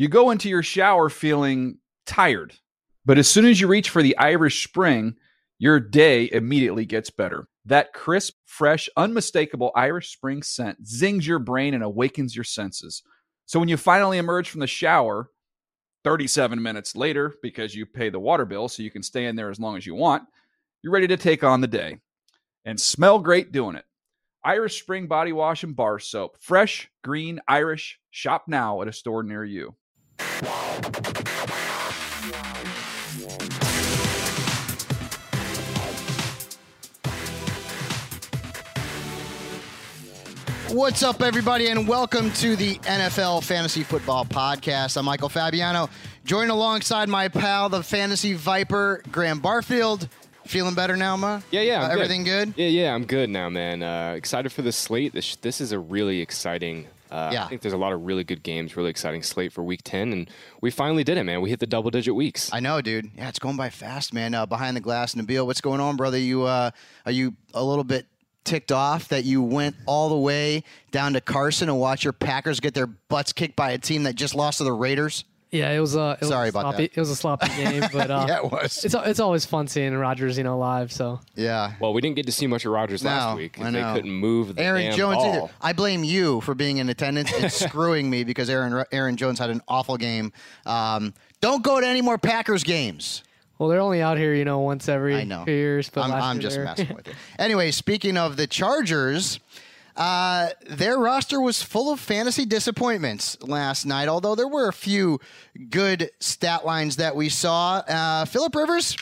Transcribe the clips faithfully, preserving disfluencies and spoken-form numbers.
You go into your shower feeling tired, but as soon as you reach for the Irish Spring, your day immediately gets better. That crisp, fresh, unmistakable Irish Spring scent zings your brain and awakens your senses. So when you finally emerge from the shower, thirty-seven minutes later, because you pay the water bill so you can stay in there as long as you want, you're ready to take on the day. And smell great doing it. Irish Spring Body Wash and Bar Soap. Fresh, green, Irish. Shop now at a store near you. What's up, everybody, and welcome to the N F L Fantasy Football Podcast. I'm Michael Fabiano, joined alongside my pal, the Fantasy Viper, Graham Barfield. Feeling better now, Ma? Yeah, yeah. Uh, good. everything good? Yeah, yeah, I'm good now, man. Uh, excited for this slate. This this is a really exciting. Uh, yeah. I think there's a lot of really good games, really exciting slate for Week ten, and we finally did it, man. We hit the double-digit weeks. I know, dude. Yeah, it's going by fast, man. Uh, behind the glass, Nabil, what's going on, brother? You uh, are you a little bit ticked off that you went all the way down to Carson and watched your Packers get their butts kicked by a team that just lost to the Raiders? Yeah, it was a it sorry was a about sloppy, that. It was a sloppy game, but uh, yeah, it was. It's it's always fun seeing Rodgers, you know, live. So yeah. Well, we didn't get to see much of Rodgers no, last week I because they couldn't move the Aaron damn Jones ball. either. I blame you for being in attendance. It's screwing me because Aaron Aaron Jones had an awful game. Um, don't go to any more Packers games. Well, they're only out here, you know, once every I know. few years. But I'm, last I'm year just they're- messing with it. Anyway, speaking of the Chargers, uh, their roster was full of fantasy disappointments last night, although there were a few good stat lines that we saw. Uh, Phillip Rivers,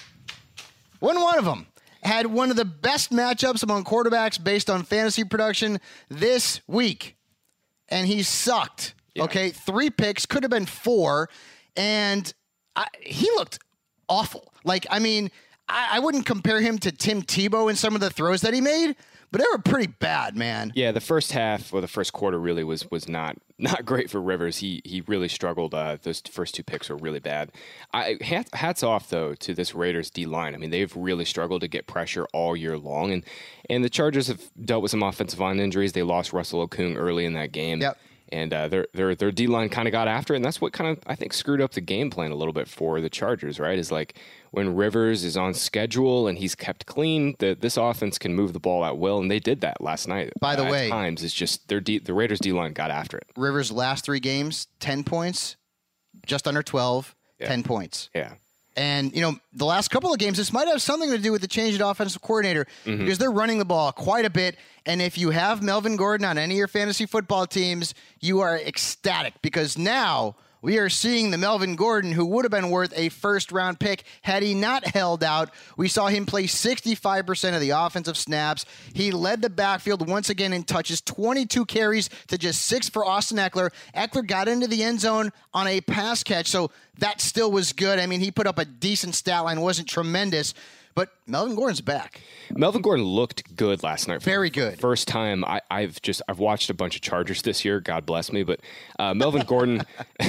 wasn't one of them. Had one of the best matchups among quarterbacks based on fantasy production this week, and he sucked. Yeah. Okay, three picks, could have been four, and I, he looked awful. Like, I mean, I, I wouldn't compare him to Tim Tebow in some of the throws that he made, but they were pretty bad, man. Yeah, the first half or the first quarter really was was not not great for Rivers. He he really struggled. Uh, those first two picks were really bad. I hat, hats off though to this Raiders D line. I mean, they've really struggled to get pressure all year long, and and the Chargers have dealt with some offensive line injuries. They lost Russell Okung early in that game. Yep. And uh, their their their D line kind of got after it, and that's what kind of I think screwed up the game plan a little bit for the Chargers. Right, is like when Rivers is on schedule and he's kept clean, that this offense can move the ball at will, and they did that last night. By the at way, times it's just their D, the Raiders D line got after it. Rivers' last three games, ten points, just under twelve, Yeah. ten points. Yeah. And, you know, the last couple of games, this might have something to do with the change in offensive coordinator mm-hmm. because they're running the ball quite a bit. And if you have Melvin Gordon on any of your fantasy football teams, you are ecstatic because now we are seeing the Melvin Gordon who would have been worth a first-round pick had he not held out. We saw him play sixty-five percent of the offensive snaps. He led the backfield once again in touches, twenty-two carries to just six for Austin Eckler. Eckler got into the end zone on a pass catch, so that still was good. I mean, he put up a decent stat line, wasn't tremendous, but Melvin Gordon's back. Melvin Gordon looked good last night. Very good. First time I, I've just I've watched a bunch of Chargers this year. God bless me, but uh, Melvin Gordon,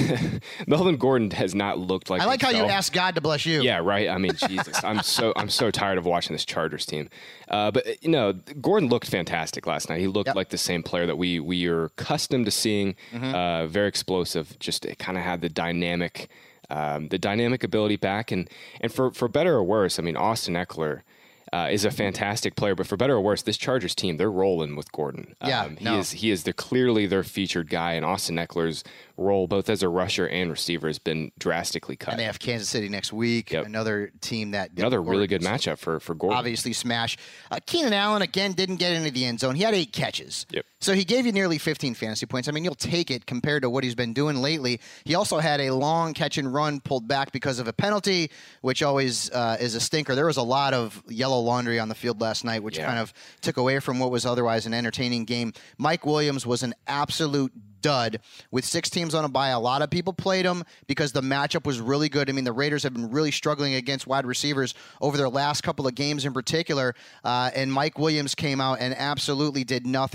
Melvin Gordon has not looked like. I like himself. how you asked God to bless you. Yeah, right. I mean, Jesus, I'm so I'm so tired of watching this Chargers team. Uh, but you know, Gordon looked fantastic last night. He looked Yep. like the same player that we we are accustomed to seeing. Mm-hmm. Uh, very explosive. Just it kind of had the dynamic. Um, the dynamic ability back, and and for, for better or worse, I mean, Austin Eckler uh, is a fantastic player, but for better or worse, this Chargers team, they're rolling with Gordon. Yeah, um, he no. is he is the clearly their featured guy, and Austin Eckler's role, both as a rusher and receiver, has been drastically cut. And they have Kansas City next week, Yep. another team that Another really good Gordon's matchup for for Gordon. obviously smash. Uh, Keenan Allen, again, didn't get into the end zone. He had eight catches. Yep. So he gave you nearly fifteen fantasy points. I mean, you'll take it compared to what he's been doing lately. He also had a long catch and run pulled back because of a penalty, which always uh, is a stinker. There was a lot of yellow laundry on the field last night, which Yeah. kind of took away from what was otherwise an entertaining game. Mike Williams was an absolute dud. With six teams on a bye, a lot of people played him because the matchup was really good. I mean, the Raiders have been really struggling against wide receivers over their last couple of games in particular, uh, and Mike Williams came out and absolutely did nothing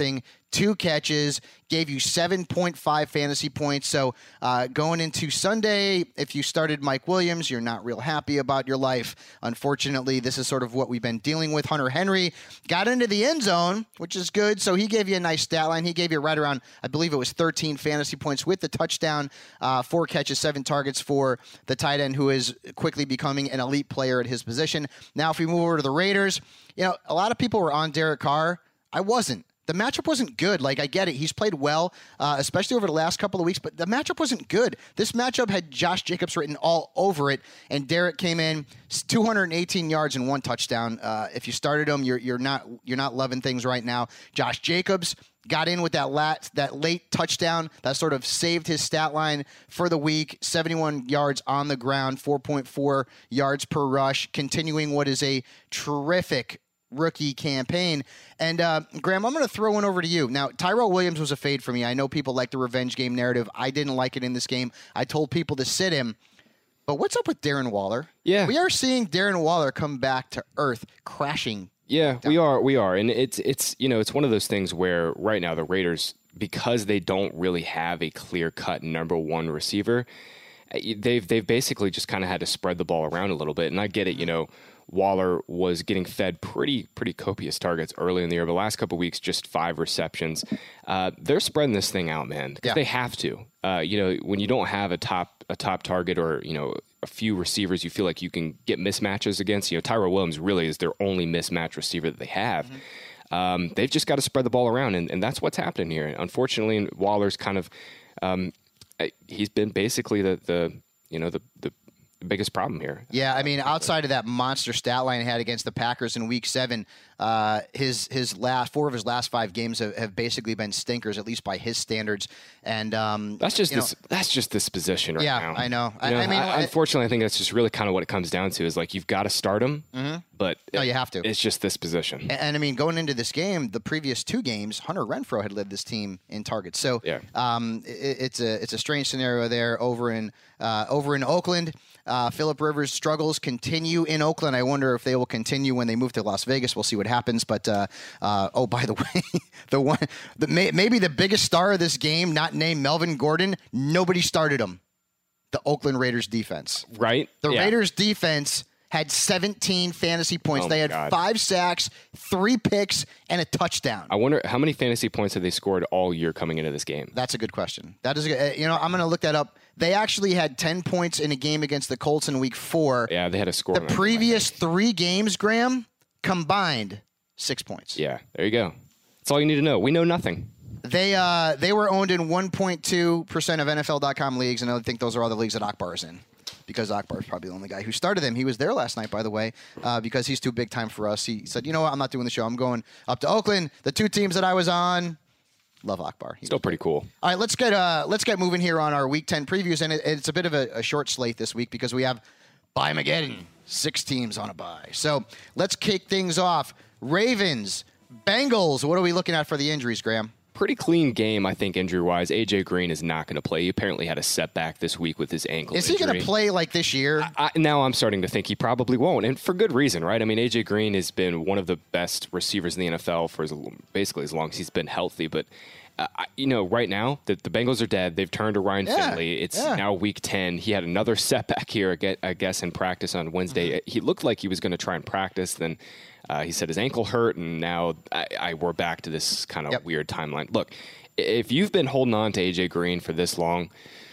two catches, gave you seven point five fantasy points. So uh, going into Sunday, if you started Mike Williams, you're not real happy about your life. Unfortunately, this is sort of what we've been dealing with. Hunter Henry got into the end zone, which is good. So he gave you a nice stat line. He gave you right around, I believe it was thirteen fantasy points with the touchdown, uh, four catches, seven targets for the tight end, who is quickly becoming an elite player at his position. Now, if we move over to the Raiders, you know, a lot of people were on Derek Carr. I wasn't. The matchup wasn't good. Like, I get it. He's played well, uh, especially over the last couple of weeks, but the matchup wasn't good. This matchup had Josh Jacobs written all over it, and Derek came in two hundred eighteen yards and one touchdown. Uh, if you started him, you're you're not you're not loving things right now. Josh Jacobs got in with that lat, that late touchdown that sort of saved his stat line for the week. seventy-one yards on the ground, four point four yards per rush, continuing what is a terrific rookie campaign. And uh, Graham, I'm going to throw one over to you. Now, Tyrell Williams was a fade for me. I know people like the revenge game narrative. I didn't like it in this game. I told people to sit him. But what's up with Darren Waller? Yeah. We are seeing Darren Waller come back to earth, crashing. Yeah, we are. We are. And it's, it's you know, it's one of those things where right now the Raiders, because they don't really have a clear-cut number one receiver, they've they've basically just kind of had to spread the ball around a little bit. And I get it, you know, Waller was getting fed pretty pretty copious targets early in the year. But the last couple of weeks, just five receptions. Uh, they're spreading this thing out, man, because yeah. they have to. Uh, you know, when you don't have a top a top target or, you know, a few receivers you feel like you can get mismatches against, you know, Tyrell Williams really is their only mismatch receiver that they have. Mm-hmm. Um, they've just got to spread the ball around, and, and that's what's happening here. Unfortunately, Waller's kind of um, he's been basically the the you know the the biggest problem here. Yeah, I mean, outside of that monster stat line he had against the Packers in Week Seven, uh, his his last four of his last five games have, have basically been stinkers, at least by his standards. And um, that's just you know, this that's just this position right yeah, now. I know. You know I, I mean, I, unfortunately, I think that's just really kind of what it comes down to. Is like you've got to start him, mm-hmm. but no, you have to. It's just this position. And, and I mean, going into this game, the previous two games, Hunter Renfrow had led this team in targets. So yeah. um, it, it's a it's a strange scenario there over in uh, over in Oakland. Uh, Phillip Rivers' struggles continue in Oakland. I wonder if they will continue when they move to Las Vegas. We'll see what happens. But uh, uh, oh, by the way, the one, the may, maybe the biggest star of this game, not named Melvin Gordon, nobody started him. The Oakland Raiders defense, right? The yeah. Raiders defense had seventeen fantasy points. Oh they had God. five sacks, three picks, and a touchdown. I wonder how many fantasy points have they scored all year coming into this game? That's a good question. That is, a good, you know, I'm going to look that up. They actually had ten points in a game against the Colts in Week Four. Yeah, they had a score. The previous three games, Graham, combined six points. Yeah, there you go. That's all you need to know. We know nothing. They uh they were owned in one point two percent of N F L dot com leagues, and I think those are all the leagues that Akbar is in. Because Akbar is probably the only guy who started them. He was there last night, by the way, uh, because he's too big time for us. He said, you know what, I'm not doing the show. I'm going up to Oakland. The two teams that I was on, love Akbar. He Still pretty cool. All right, let's get uh, let's get moving here on our Week ten previews. And it, it's a bit of a, a short slate this week because we have Bye-Mageddon, six teams on a bye. So let's kick things off. Ravens, Bengals. What are we looking at for the injuries, Graham? Pretty clean game, I think, injury-wise. A J Green is not going to play. He apparently had a setback this week with his ankle Is he going to play like this year? I, I, now I'm starting to think he probably won't, and for good reason, right? I mean, A J Green has been one of the best receivers in the N F L for as, basically as long as he's been healthy. But, uh, you know, right now, the, the Bengals are dead. They've turned to Ryan yeah, Finley. It's yeah. now week ten. He had another setback here, I guess, in practice on Wednesday. Mm-hmm. He looked like he was going to try and practice, then uh, he said his ankle hurt, and now I, I, we're back to this kind of yep. weird timeline. Look, if you've been holding on to A J Green for this long,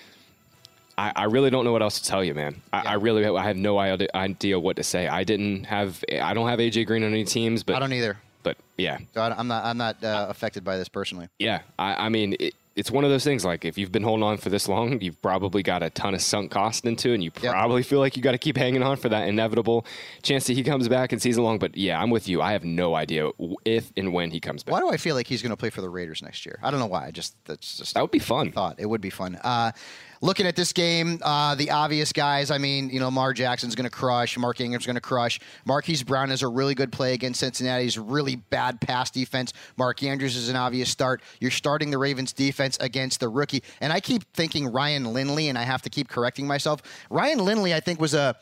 I, I really don't know what else to tell you, man. I, yeah. I really I have no idea what to say. I didn't have I don't have A J Green on any teams, but I don't either. But yeah, so I'm not I'm not uh, affected by this personally. Yeah, I, I mean. It, It's one of those things, like, if you've been holding on for this long, you've probably got a ton of sunk cost into it, and you probably yep. feel like you got to keep hanging on for that inevitable chance that he comes back and season long. But, yeah, I'm with you. I have no idea if and when he comes back. Why do I feel like he's going to play for the Raiders next year? I don't know why. I just that's just That would be fun. Thought. It would be fun. Uh, looking at this game, uh, the obvious guys, I mean, you know, Lamar Jackson's going to crush. Mark Ingram's going to crush. Marquise Brown is a really good play against Cincinnati's really bad pass defense. Mark Andrews is an obvious start. You're starting the Ravens defense against the rookie. And I keep thinking Ryan Lindley, and I have to keep correcting myself. Ryan Lindley, I think, was a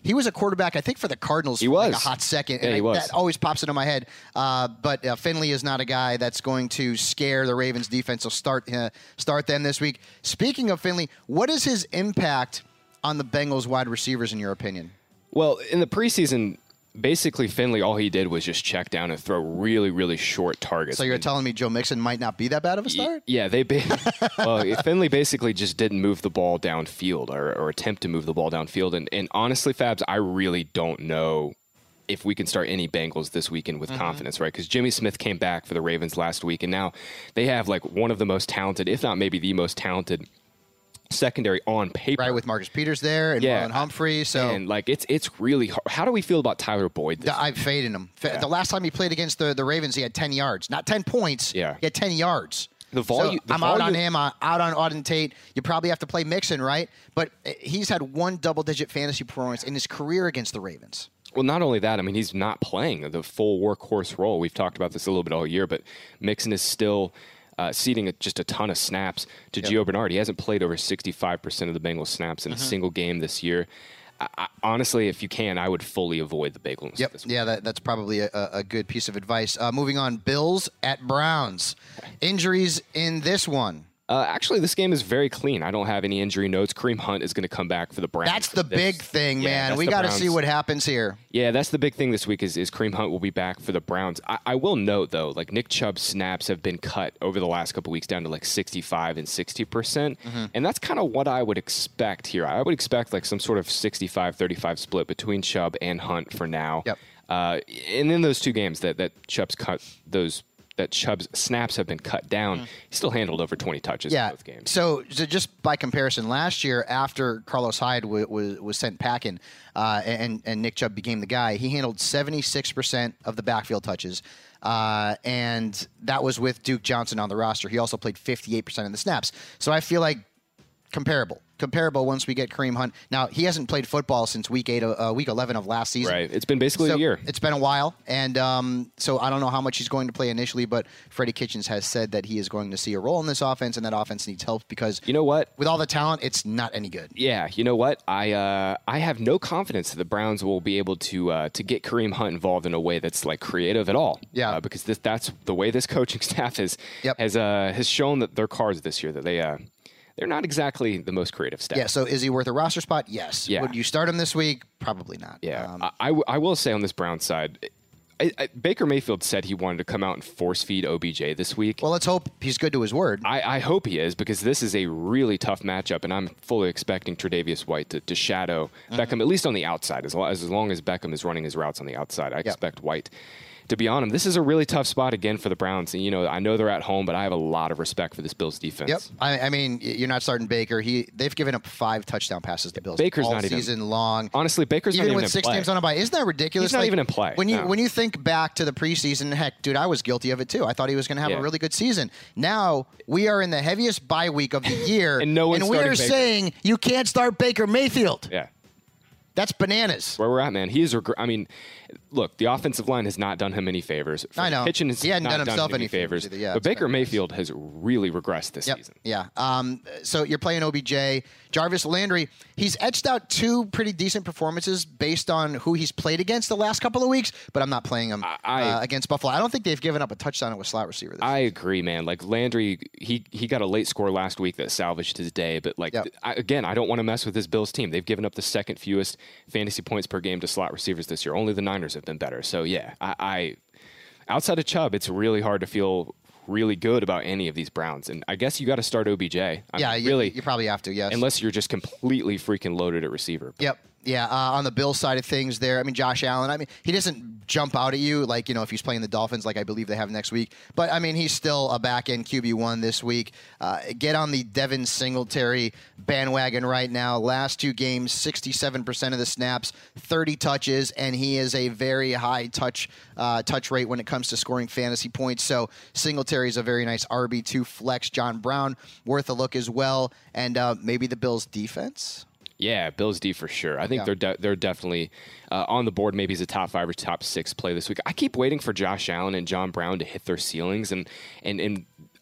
He was a quarterback, I think, for the Cardinals He for was. like a hot second. Yeah, and he I- was. That always pops into my head. Uh, but uh, Finley is not a guy that's going to scare the Ravens defense. So start uh, start them this week. Speaking of Finley, what is his impact on the Bengals wide receivers in your opinion? Well, in the preseason, basically Finley, all he did was just check down and throw really, really short targets. So you're telling me Joe Mixon might not be that bad of a start? Yeah, they ba- well, Finley basically just didn't move the ball downfield or, or attempt to move the ball downfield. And, and honestly, Fabs, I really don't know if we can start any Bengals this weekend with mm-hmm. confidence, right? Because Jimmy Smith came back for the Ravens last week, and now they have like one of the most talented, if not maybe the most talented secondary on paper. Right, with Marcus Peters there and yeah. Marlon Humphrey. So and like it's it's really hard. How do we feel about Tyler Boyd this I'm fading him. Yeah. The last time he played against the, the Ravens, he had ten yards. Not ten points. Yeah. He had ten yards. The volume. So I'm out on him. I'm out on Auden Tate. You probably have to play Mixon, right? But he's had one double-digit fantasy performance in his career against the Ravens. Well, not only that, I mean, he's not playing the full workhorse role. We've talked about this a little bit all year, but Mixon is still uh, ceding a, just a ton of snaps to yep. Gio Bernard. He hasn't played over sixty-five percent of the Bengals snaps in mm-hmm. a single game this year. I, I, honestly, if you can, I would fully avoid the Bengals. Yep. This week. Yeah, that, that's probably a, a good piece of advice. Uh, moving on, Bills at Browns. Injuries in this one. Uh, actually, this game is very clean. I don't have any injury notes. Kareem Hunt is going to come back for the Browns. That's the this, big thing, yeah, man. We got to see what happens here. Yeah, that's the big thing this week is, is Kareem Hunt will be back for the Browns. I, I will note, though, like Nick Chubb's snaps have been cut over the last couple weeks down to like sixty-five and sixty percent. Mm-hmm. And that's kind of what I would expect here. I would expect like some sort of sixty-five thirty-five split between Chubb and Hunt for now. Yep. Uh, and in those two games that, that Chubb's cut those that Chubb's snaps have been cut down, mm. he still handled over twenty touches yeah. in both games. So, so just by comparison, last year after Carlos Hyde w- was was sent packing uh, and, and Nick Chubb became the guy, he handled seventy-six percent of the backfield touches. Uh, and that was with Duke Johnson on the roster. He also played fifty-eight percent of the snaps. So I feel like comparable. Comparable once we get Kareem Hunt. Now, he hasn't played football since week eight, uh, week eleven of last season. Right. It's been basically so a year. It's been a while. And um, so I don't know how much he's going to play initially, but Freddie Kitchens has said that he is going to see a role in this offense, and that offense needs help because, you know what? With all the talent, it's not any good. Yeah. You know what? I uh, I have no confidence that the Browns will be able to uh, to get Kareem Hunt involved in a way that's like creative at all. Yeah. Uh, because this, that's the way this coaching staff is, yep. has uh, has shown that their cards this year, that they uh, they're not exactly the most creative staff. Yeah, so is he worth a roster spot? Yes. Yeah. Would you start him this week? Probably not. Yeah. Um, I, I, w- I will say on this Browns side, I, I, Baker Mayfield said he wanted to come out and force feed O B J this week. well, let's hope he's good to his word. I, I hope he is, because this is a really tough matchup, and I'm fully expecting Tre'Davious White to, to shadow mm-hmm. Beckham, at least on the outside. As, lo- as long as Beckham is running his routes on the outside, I yep. expect White to be on him. This is a really tough spot again for the Browns. And, you know, I know they're at home, but I have a lot of respect for this Bills defense. Yep. I, I mean, you're not starting Baker. He They've given up five touchdown passes to Bills Baker's all not even season long. Honestly, Baker's even not even with in six play. games on a bye. Isn't that ridiculous? He's not like, even in play. When you no. when you think back to the preseason, heck, dude, I was guilty of it too. I thought he was going to have yeah. a really good season. Now we are in the heaviest bye week of the year, and no one's and we are Baker. saying you can't start Baker Mayfield. Yeah. That's bananas. Where we're at, man. He is. Reg- I mean, look, the offensive line has not done him any favors. I know. Kitchen has he hadn't not done himself him any any favors. favors either. Yeah, but Baker been Mayfield has really regressed this yep. season. Yeah. Um, so you're playing O B J. Jarvis Landry, he's etched out two pretty decent performances based on who he's played against the last couple of weeks, but I'm not playing him I, uh, against Buffalo. I don't think they've given up a touchdown to a slot receiver this I year. agree, man. Like Landry, he he got a late score last week that salvaged his day, but like yep. I, again, I don't want to mess with this Bills team. They've given up the second fewest fantasy points per game to slot receivers this year. Only the Niners have been better. So yeah, I, I outside of Chubb, it's really hard to feel really good about any of these Browns. And I guess you got to start O B J. I yeah, mean, you, really, you probably have to, yes. Unless you're just completely freaking loaded at receiver. Yep. Yeah, uh, on the Bills side of things there, I mean, Josh Allen, I mean, he doesn't jump out at you like, you know, if he's playing the Dolphins like I believe they have next week. But, I mean, he's still a back-end Q B one this week. Uh, get on the Devin Singletary bandwagon right now. Last two games, sixty-seven percent of the snaps, thirty touches, and he is a very high touch uh, touch rate when it comes to scoring fantasy points. So Singletary is a very nice R B two flex. John Brown, worth a look as well. And uh, maybe the Bills' defense? Yeah, Bills D for sure. I think Yeah. they're de- they're definitely uh, on the board. Maybe as a top five or top six play this week. I keep waiting for Josh Allen and John Brown to hit their ceilings, and and and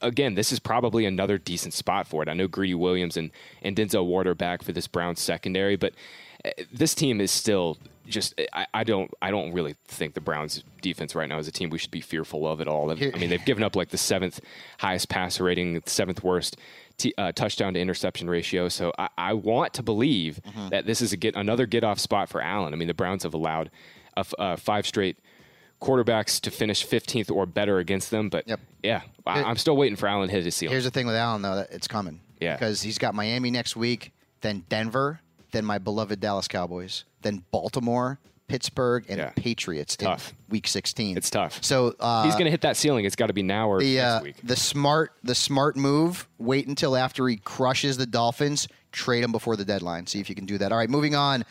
again, this is probably another decent spot for it. I know Greedy Williams and, and Denzel Ward are back for this Browns secondary, but this team is still just I, I don't I don't really think the Browns defense right now is a team we should be fearful of at all. I mean, they've given up like the seventh highest passer rating, the seventh worst t- uh, touchdown to interception ratio. So I, I want to believe mm-hmm. that this is a get another get off spot for Allen. I mean, the Browns have allowed a f- uh, five straight quarterbacks to finish fifteenth or better against them. But yep. yeah, I, I'm still waiting for Allen to hit his ceiling. Here's the thing with Allen, though, that it's coming. Yeah. Because he's got Miami next week, then Denver, then my beloved Dallas Cowboys, then Baltimore, Pittsburgh, and yeah. Patriots in tough. week sixteen. It's tough. So uh, he's going to hit that ceiling. It's got to be now or the, next uh, week. The smart, the smart move, wait until after he crushes the Dolphins, trade him before the deadline. See if you can do that. All right, moving on.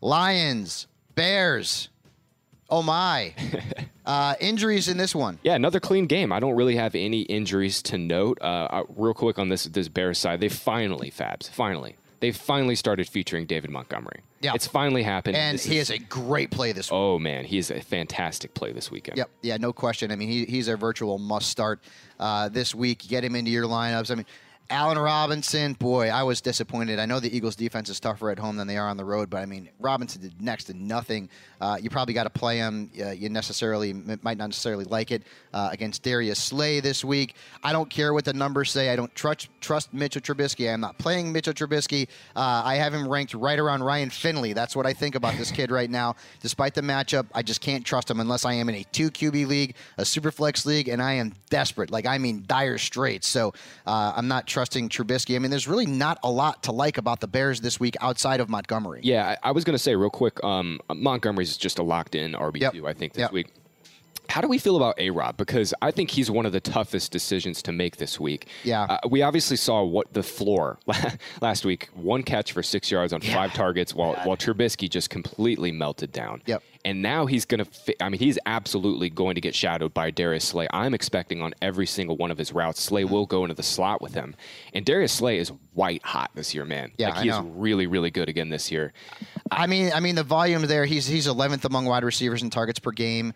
Lions, Bears. Oh, my. uh, injuries in this one. Yeah, another clean game. I don't really have any injuries to note. Uh, uh, real quick on this this Bears side, they finally, Fabs, finally, they finally started featuring David Montgomery. Yeah. It's finally happened. And this he is, is a great play this week. Oh, man, he is a fantastic play this weekend. Yep. Yeah, no question. I mean, he, he's a virtual must start uh, this week. Get him into your lineups. I mean, Allen Robinson, boy, I was disappointed. I know the Eagles' defense is tougher at home than they are on the road, but, I mean, Robinson did next to nothing. Uh, you probably got to play him. Uh, you necessarily might not necessarily like it uh, against Darius Slay this week. I don't care what the numbers say. I don't trust trust Mitchell Trubisky. I'm not playing Mitchell Trubisky. Uh, I have him ranked right around Ryan Finley. That's what I think about this kid right now. Despite the matchup, I just can't trust him unless I am in a two Q B league, a Superflex league, and I am desperate. Like, I mean, dire straits. So uh, I'm not trusting Trubisky. I mean, there's really not a lot to like about the Bears this week outside of Montgomery. Yeah, I, I was going to say real quick, um, Montgomery's just a locked-in R B two, yep. I think, this yep. week. How do we feel about A-Rob? Because I think he's one of the toughest decisions to make this week. Yeah. Uh, we obviously saw what the floor last week. One catch for six yards on yeah. five targets while, while Trubisky just completely melted down. Yep. And now he's going to fi- – I mean, he's absolutely going to get shadowed by Darius Slay. I'm expecting on every single one of his routes, Slay will go into the slot with him. And Darius Slay is white hot this year, man. Yeah, like, he I is know. really, really good again this year. I mean, I mean the volume there, he's he's eleventh among wide receivers in targets per game.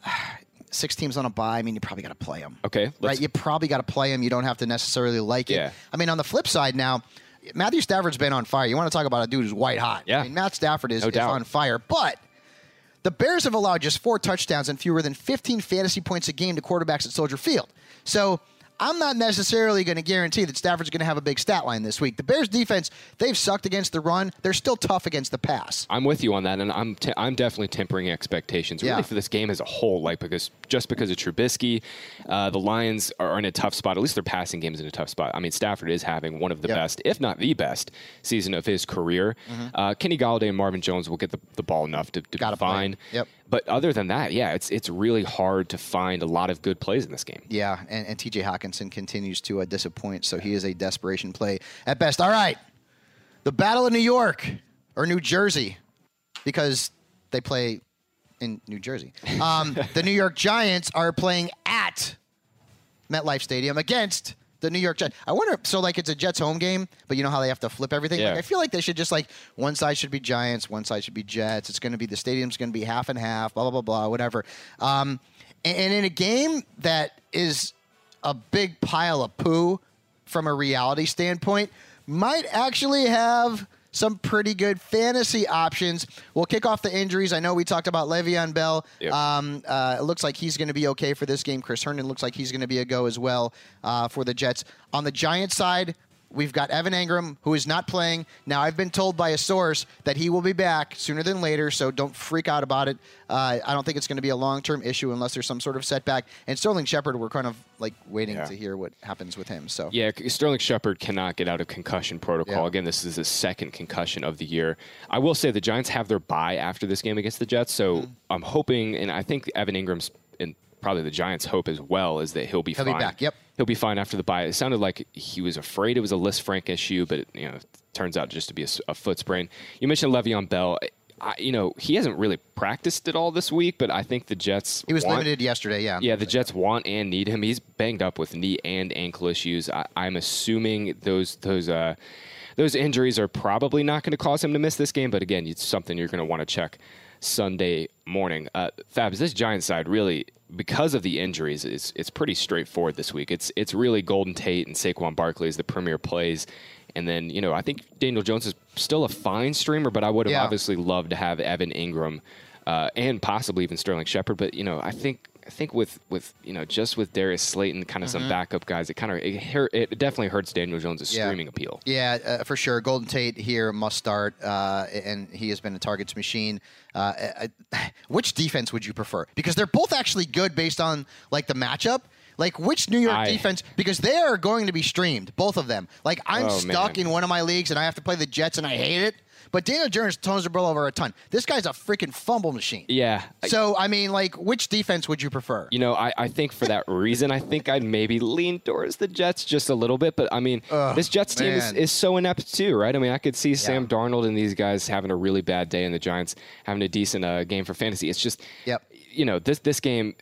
Six teams on a bye. I mean, you probably got to play him. Okay. Right? You probably got to play him. You don't have to necessarily like it. Yeah. I mean, on the flip side now, Matthew Stafford's been on fire. You want to talk about a dude who's white hot. Yeah. I mean, Matt Stafford is, No is doubt. on fire. But the Bears have allowed just four touchdowns and fewer than fifteen fantasy points a game to quarterbacks at Soldier Field. So I'm not necessarily going to guarantee that Stafford's going to have a big stat line this week. The Bears defense, they've sucked against the run. They're still tough against the pass. I'm with you on that, and I'm te- I'm definitely tempering expectations really Yeah. for this game as a whole. Like because just because of Trubisky, uh, the Lions are in a tough spot. At least their passing game is in a tough spot. I mean, Stafford is having one of the Yep. best, if not the best, season of his career. Mm-hmm. Uh, Kenny Galladay and Marvin Jones will get the, the ball enough to, to Gotta be play. fine. Yep. But other than that, yeah, it's it's really hard to find a lot of good plays in this game. Yeah, and, and T J Hawkinson continues to uh, disappoint, so he is a desperation play at best. All right, the Battle of New York, or New Jersey, because they play in New Jersey. Um, the New York Giants are playing at MetLife Stadium against the New York Jets. I wonder, so like it's a Jets home game, but you know how they have to flip everything? Yeah. Like, I feel like they should just like, one side should be Giants, one side should be Jets. It's going to be, the stadium's going to be half and half, blah, blah, blah, blah, whatever. Um, and, and in a game that is a big pile of poo from a reality standpoint, might actually have some pretty good fantasy options. We'll kick off the injuries. I know we talked about Le'Veon Bell. Yep. Um, uh, it looks like he's going to be okay for this game. Chris Herndon looks like he's going to be a go as well uh, for the Jets. On the Giants side, we've got Evan Engram, who is not playing. Now, I've been told by a source that he will be back sooner than later, so don't freak out about it. Uh, I don't think it's going to be a long-term issue unless there's some sort of setback. And Sterling Shepard, we're kind of like waiting Yeah. to hear what happens with him. So Yeah, Sterling Shepard cannot get out of concussion protocol. Yeah. Again, this is the second concussion of the year. I will say the Giants have their bye after this game against the Jets, so Mm-hmm. I'm hoping, and I think Evan Ingram's, and probably the Giants' hope as well, is that he'll be He'll be fine. back, yep. He'll be fine after the bye. It sounded like he was afraid it was a Liz Frank issue, but it, you know, it turns out just to be a, s- a foot sprain. You mentioned Le'Veon Bell. I, you know, he hasn't really practiced at all this week, but I think the Jets he was want, limited yesterday, yeah. Yeah, the Jets want and need him. He's banged up with knee and ankle issues. I, I'm assuming those those uh, those injuries are probably not going to cause him to miss this game. But again, it's something you're going to want to check Sunday morning. Uh, Fabs, this Giants side really because of the injuries, it's it's pretty straightforward this week. It's it's really Golden Tate and Saquon Barkley as the premier plays. And then, you know, I think Daniel Jones is still a fine streamer, but I would have Yeah. obviously loved to have Evan Ingram uh, and possibly even Sterling Shepard. But, you know, I think I think with, with you know, just with Darius Slayton, kind of Mm-hmm. some backup guys, it kind of it, hurt- it definitely hurts Daniel Jones' Yeah. streaming appeal. Yeah, uh, for sure. Golden Tate here must start, uh, and he has been a targets machine. Uh, I, which defense would you prefer? Because they're both actually good based on like the matchup. Like which New York I- defense? Because they are going to be streamed, both of them. Like I'm Oh, stuck man. in one of my leagues and I have to play the Jets and I hate it. But Daniel Jones turns the ball over a ton. This guy's a freaking fumble machine. Yeah. I- So I mean, like, which defense would you prefer? You know, I, I think for that reason, I think I'd maybe lean towards the Jets just a little bit. But, I mean, Ugh, this Jets team is, man. is so inept, too, right? I mean, I could see Sam Darnold and these guys having a really bad day and the Giants having a decent uh, game for fantasy. It's just, Yep. you know, this, this game,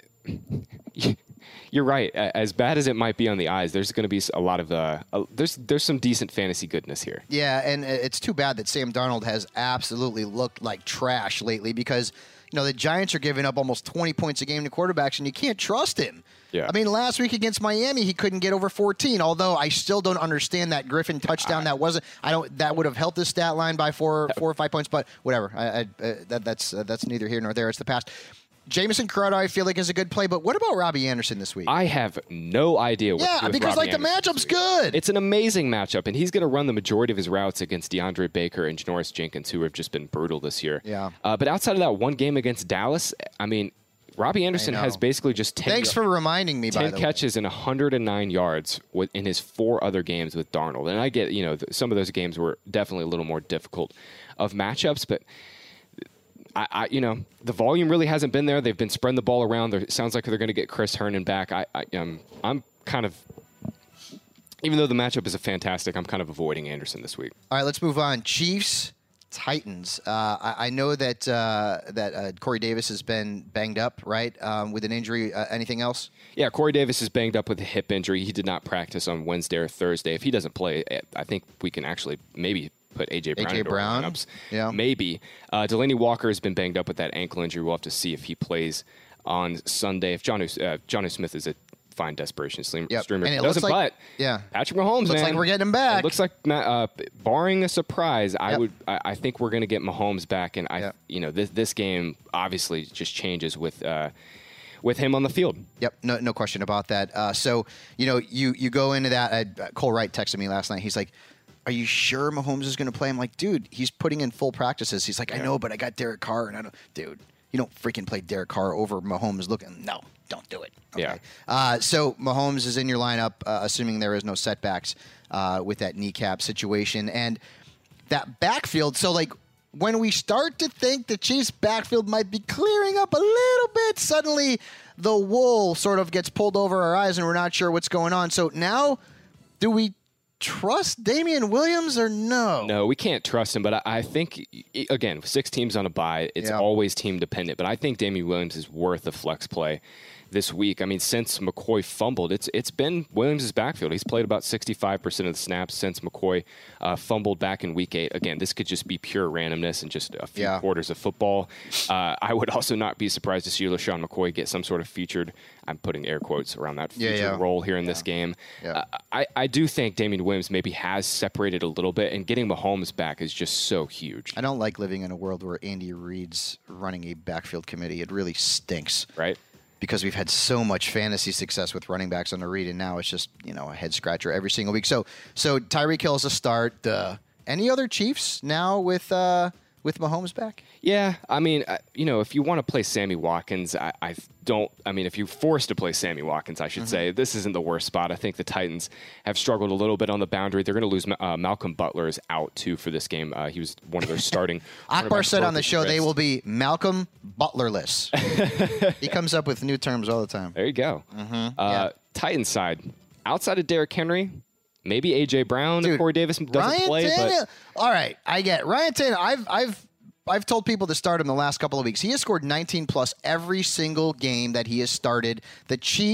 you're right. A- As bad as it might be on the eyes, there's going to be a lot of, uh, uh, there's, there's some decent fantasy goodness here. Yeah, and it's too bad that Sam Darnold has absolutely looked like trash lately because, you know, the Giants are giving up almost twenty points a game to quarterbacks, and you can't trust him. Yeah. I mean, last week against Miami, he couldn't get over fourteen. Although I still don't understand that Griffin touchdown. That wasn't. I don't. That would have helped his stat line by four, four or five points. But whatever. I, I, uh, that, that's uh, that's neither here nor there. It's the past. Jamison Crowder, I feel like is a good play. But what about Robbie Anderson this week? I have no idea what to yeah, do with because Robbie like the Anderson matchup's this week. good. It's an amazing matchup, and he's going to run the majority of his routes against DeAndre Baker and Janoris Jenkins, who have just been brutal this year. Yeah. Uh, but outside of that one game against Dallas, I mean, Robbie Anderson know. has basically just ten, Thanks for reminding me. By ten the way. catches and one hundred nine yards with, in his four other games with Darnold. And I get, you know, th- some of those games were definitely a little more difficult of matchups, but I, I, you know, the volume really hasn't been there. They've been spreading the ball around. There, it sounds like they're going to get Chris Herndon back. I, I, um, I'm kind of, even though the matchup is a fantastic, I'm kind of avoiding Anderson this week. All right, let's move on. Chiefs, Titans. Uh, I, I know that uh, that uh, Corey Davis has been banged up, right, um, with an injury. Uh, anything else? Yeah, Corey Davis is banged up with a hip injury. He did not practice on Wednesday or Thursday. If he doesn't play, I think we can actually maybe put A J Brown A J into our Brown? lineups. Yeah. Maybe. Uh, Delaney Walker has been banged up with that ankle injury. We'll have to see if he plays on Sunday. If John, uh, Johnny Smith is a fine desperation stream, Yep. streamer, And it doesn't, looks like- but yeah. Patrick Mahomes, Looks man. like we're getting him back. It looks like, uh, barring a surprise, I Yep. would. I, I think we're going to get Mahomes back, and I, Yep. you know, this this game obviously just changes with uh, with him on the field. Yep, no, no question about that. Uh, so, you know, you you go into that. Uh, Cole Wright texted me last night. He's like, "Are you sure Mahomes is going to play?" I'm like, "Dude, he's putting in full practices." He's like, "I know, but I got Derek Carr, and I don't." Dude, you don't freaking play Derek Carr over Mahomes. Looking, no, don't do it. Okay? Yeah. Uh, so Mahomes is in your lineup, uh, assuming there is no setbacks uh, with that kneecap situation and that backfield. So, like, when we start to think the Chiefs' backfield might be clearing up a little bit, suddenly the wool sort of gets pulled over our eyes and we're not sure what's going on. So now, do we trust Damian Williams or no? No, we can't trust him. But I, I think, again, six teams on a bye, it's Yeah. always team dependent. But I think Damian Williams is worth a flex play this week. I mean, since McCoy fumbled, it's it's been Williams' backfield. He's played about sixty-five percent of the snaps since McCoy uh, fumbled back in week eight. Again, this could just be pure randomness and just a few Yeah. quarters of football. Uh, I would also not be surprised to see LaShawn McCoy get some sort of featured, I'm putting air quotes around that, Yeah, featured yeah. role here in this game. Yeah. Uh, I, I do think Damian Williams maybe has separated a little bit, and getting Mahomes back is just so huge, I don't like living in a world where Andy Reid's running a backfield committee. It really stinks. right? Because we've had so much fantasy success with running backs under Reid, and now it's just, you know, a head scratcher every single week. So, so Tyreek Hill is a start. Uh, any other Chiefs now with uh, with Mahomes back? Yeah, I mean, uh, you know, if you want to play Sammy Watkins, I, I don't. I mean, if you're forced to play Sammy Watkins, I should say this isn't the worst spot. I think the Titans have struggled a little bit on the boundary. They're going to lose. Uh, Malcolm Butler is out too for this game. Uh, he was one of their starting. Akbar said on the cornerbacks show they wrist. will be Malcolm Butlerless. He comes up with new terms all the time. There you go. Mm-hmm. Uh, Yeah. Titans side, outside of Derrick Henry, maybe A J Brown Dude, if Corey Davis doesn't Ryan play. Tannehill. But All right, I get Ryan Tannehill. I've I've I've told people to start him the last couple of weeks. He has scored nineteen plus every single game that he has started. The Chiefs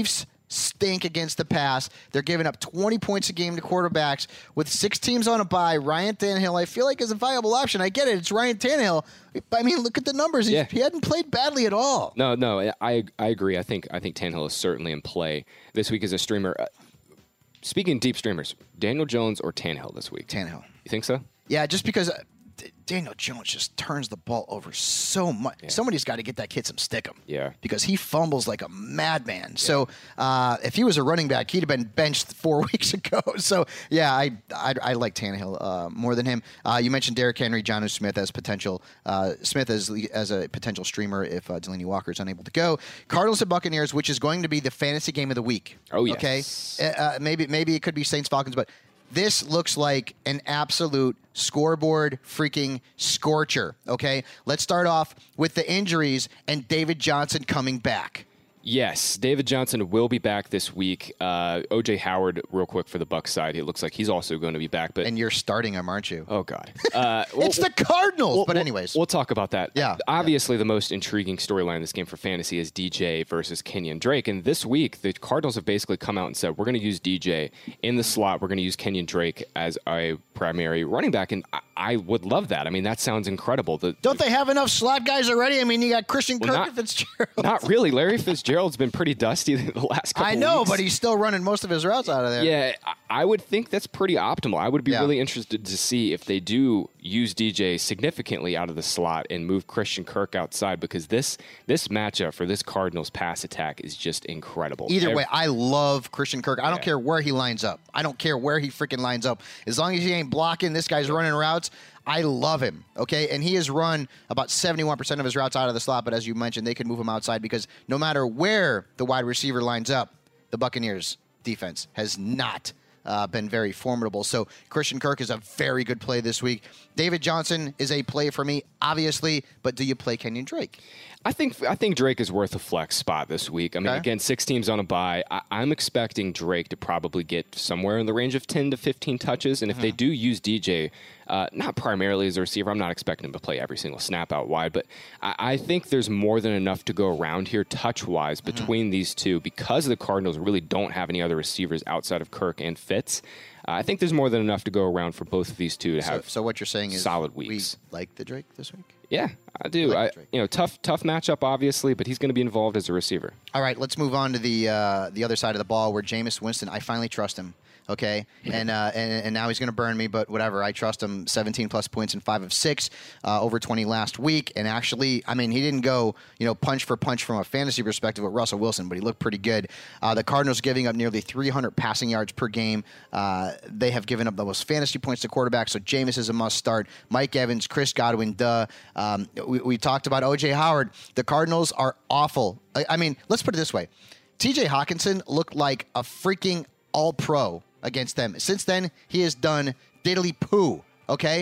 stink against the pass. They're giving up twenty points a game to quarterbacks. With six teams on a bye, Ryan Tannehill, I feel like, is a viable option. I get it. It's Ryan Tannehill. I mean, look at the numbers. He's, Yeah. He hadn't played badly at all. No, no, I I agree. I think I think Tannehill is certainly in play this week as a streamer. Uh, speaking of deep streamers, Daniel Jones or Tannehill this week? Tannehill. You think so? Yeah, just because uh, D- Daniel Jones just turns the ball over so much. Somebody's got to get that kid some stickum. Yeah. Because he fumbles like a madman. So uh, if he was a running back, he'd have been benched four weeks ago. So, yeah, I I, I like Tannehill uh, more than him. Uh, you mentioned Derrick Henry, Jonnu Smith as potential. Uh, Smith as as a potential streamer if uh, Delaney Walker is unable to go. Cardinals and Buccaneers, which is going to be the fantasy game of the week. Oh, yes. Okay. Uh, uh, maybe maybe it could be Saints Falcons, but this looks like an absolute scoreboard freaking scorcher, okay? Let's start off with the injuries and David Johnson coming back. Yes, David Johnson will be back this week. Uh, O J Howard, real quick for the Bucs side, it looks like he's also going to be back. But And you're starting him, aren't you? oh god, uh, well, It's the Cardinals, we'll- but we'll- anyways. we'll talk about that. Yeah. Obviously, the most intriguing storyline in this game for fantasy is D J versus Kenyon Drake. And this week, the Cardinals have basically come out and said, we're going to use D J in the slot. We're going to use Kenyon Drake as a primary running back. And I, I would love that. I mean, that sounds incredible. The, Don't they have enough slot guys already? I mean, you got Christian Well, Kirk not- and Fitzgerald. Not really. Larry Fitzgerald's been pretty dusty the last couple I know, weeks. but he's still running most of his routes out of there. Yeah, I- I would think that's pretty optimal. I would be Yeah. really interested to see if they do use D J significantly out of the slot and move Christian Kirk outside, because this this matchup for this Cardinals pass attack is just incredible. Either Ev- way, I love Christian Kirk. I don't Yeah. care where he lines up. I don't care where he freaking lines up. As long as he ain't blocking, this guy's running routes. I love him, okay? And he has run about seventy-one percent of his routes out of the slot, but as you mentioned, they can move him outside because no matter where the wide receiver lines up, the Buccaneers defense has not uh, been very formidable. So Christian Kirk is a very good play this week. David Johnson is a play for me, obviously, but do you play Kenyon Drake? I think I think Drake is worth a flex spot this week. I mean, Okay. again, six teams on a bye. I, I'm expecting Drake to probably get somewhere in the range of ten to fifteen touches. And if they do use D J, uh, not primarily as a receiver, I'm not expecting him to play every single snap out wide, but I, I think there's more than enough to go around here touch-wise between these two, because the Cardinals really don't have any other receivers outside of Kirk and Fitz. Uh, I think there's more than enough to go around for both of these two to So, have. so what you're saying is solid weeks. we like the Drake this week? Yeah, I do. like I, Drake. you know, tough, tough matchup, obviously, but he's going to be involved as a receiver. All right, let's move on to the uh, the other side of the ball where Jameis Winston, I finally trust him. Okay, and uh, and and now he's going to burn me, but whatever. I trust him. seventeen plus points in five of six, uh, over twenty last week, and actually, I mean, he didn't go you know punch for punch from a fantasy perspective with Russell Wilson, but he looked pretty good. Uh, the Cardinals giving up nearly three hundred passing yards per game. Uh, they have given up the most fantasy points to quarterbacks, so Jameis is a must start. Mike Evans, Chris Godwin, duh. Um, we, we talked about O J Howard. The Cardinals are awful. I, I mean, let's put it this way: T J Hawkinson looked like a freaking all-pro against them. Since then, he has done diddly poo. Okay,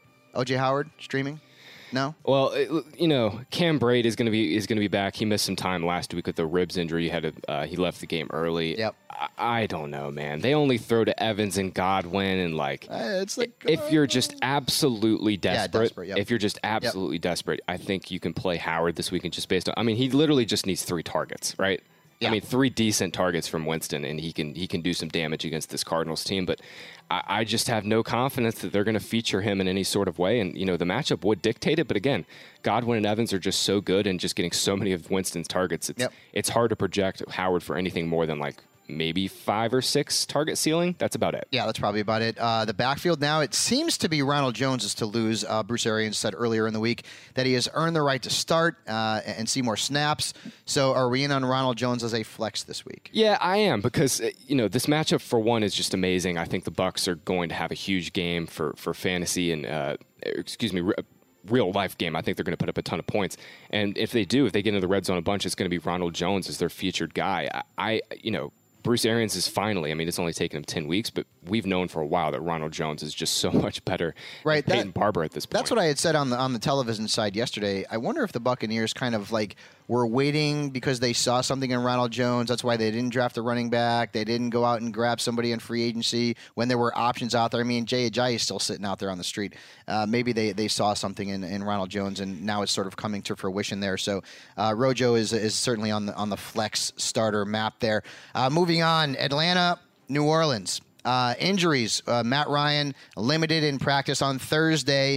O J Howard streaming. No. Well, it, you know, Cam Braid is going to be is going to be back. He missed some time last week with the ribs injury. He had a, uh, he left the game early. Yep. I, I don't know, man. They only throw to Evans and Godwin, and like, Uh, it's like if you're just absolutely desperate, desperate, yep. if you're just absolutely desperate, I think you can play Howard this weekend just based on. I mean, he literally just needs three targets, right? Yeah. I mean, three decent targets from Winston, and he can he can do some damage against this Cardinals team. But I, I just have no confidence that they're going to feature him in any sort of way. And you know, the matchup would dictate it. But again, Godwin and Evans are just so good, and just getting so many of Winston's targets. It's Yep. it's hard to project Howard for anything more than like maybe five or six target ceiling. That's about it. Yeah, that's probably about it. Uh, the backfield now, it seems to be Ronald Jones's to lose. Uh, Bruce Arians said earlier in the week that he has earned the right to start uh, and see more snaps. So are we in on Ronald Jones as a flex this week? Yeah, I am, because uh, you know, this matchup for one is just amazing. I think the Bucs are going to have a huge game for for fantasy and uh, excuse me. Re- real life game. I think they're going to put up a ton of points. And if they do, if they get into the red zone a bunch, it's going to be Ronald Jones as their featured guy. I, I you know, Bruce Arians is finally, I mean, it's only taken him ten weeks, but we've known for a while that Ronald Jones is just so much better Right, than Peyton that- Barber at this point. That's what I had said on the on the television side yesterday. I wonder if the Buccaneers kind of like were waiting because they saw something in Ronald Jones. That's why they didn't draft a running back. They didn't go out and grab somebody in free agency when there were options out there. I mean, Jay Ajayi is still sitting out there on the street. Uh, maybe they, they saw something in, in Ronald Jones, and now it's sort of coming to fruition there. So uh, Rojo is is certainly on the on the flex starter map there. Uh, moving on, Atlanta, New Orleans. Uh, injuries. Uh, Matt Ryan limited in practice on Thursday.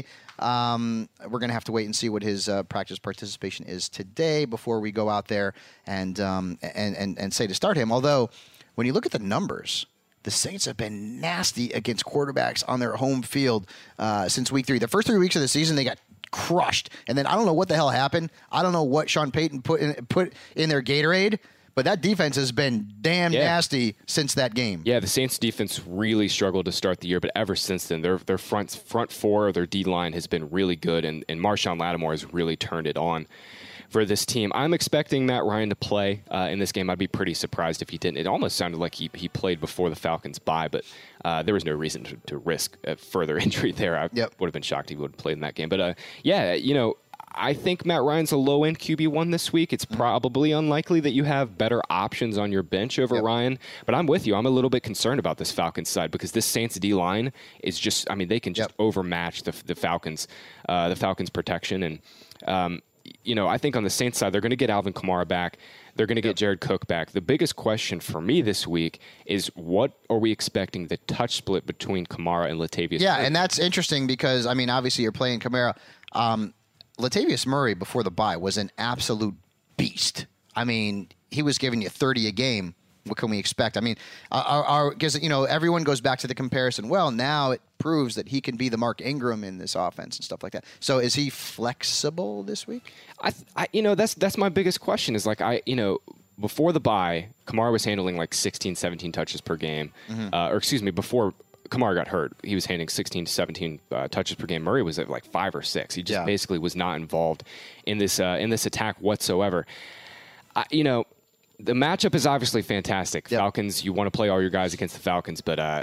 Um, we're going to have to wait and see what his uh, practice participation is today before we go out there and, um, and and and say to start him. Although, when you look at the numbers, the Saints have been nasty against quarterbacks on their home field uh, since week three. The first three weeks of the season, they got crushed, and then I don't know what the hell happened. I don't know what Sean Payton put in, put in their Gatorade. But that defense has been damn yeah. nasty since that game. Yeah, the Saints defense really struggled to start the year, but ever since then, their their front front four, their D line has been really good, and, and Marshawn Lattimore has really turned it on for this team. I'm expecting Matt Ryan to play uh, in this game. I'd be pretty surprised if he didn't. It almost sounded like he he played before the Falcons' bye, but uh, there was no reason to, to risk a further injury there. I yep. would have been shocked if he would have played in that game. But uh, yeah, you know, I think Matt Ryan's a low-end Q B one this week. It's probably unlikely that you have better options on your bench over yep. Ryan. But I'm with you. I'm a little bit concerned about this Falcons side because this Saints D-line is just, I mean, they can just yep. overmatch the, the Falcons, uh, the Falcons' protection. And, um, you know, I think on the Saints side, they're going to get Alvin Kamara back. They're going to get yep. Jared Cook back. The biggest question for me this week is what are we expecting the touch split between Kamara and Latavius Yeah, Murray? and that's interesting because, I mean, obviously you're playing Kamara. Um, Latavius Murray before the bye was an absolute beast. I mean, he was giving you thirty a game. What can we expect? I mean, because you know everyone goes back to the comparison. Well, now it proves that he can be the Mark Ingram in this offense and stuff like that. So, is he flexible this week? I, I you know, that's that's my biggest question. Is like I, you know, before the bye, Kamara was handling like sixteen, seventeen touches per game, mm-hmm. uh, or excuse me, before Kamara got hurt, he was handling sixteen to seventeen uh, touches per game. Murray was at like five or six. He just yeah. basically was not involved in this uh, in this attack whatsoever. I, you know, the matchup is obviously fantastic. Yep. Falcons, you want to play all your guys against the Falcons, but uh,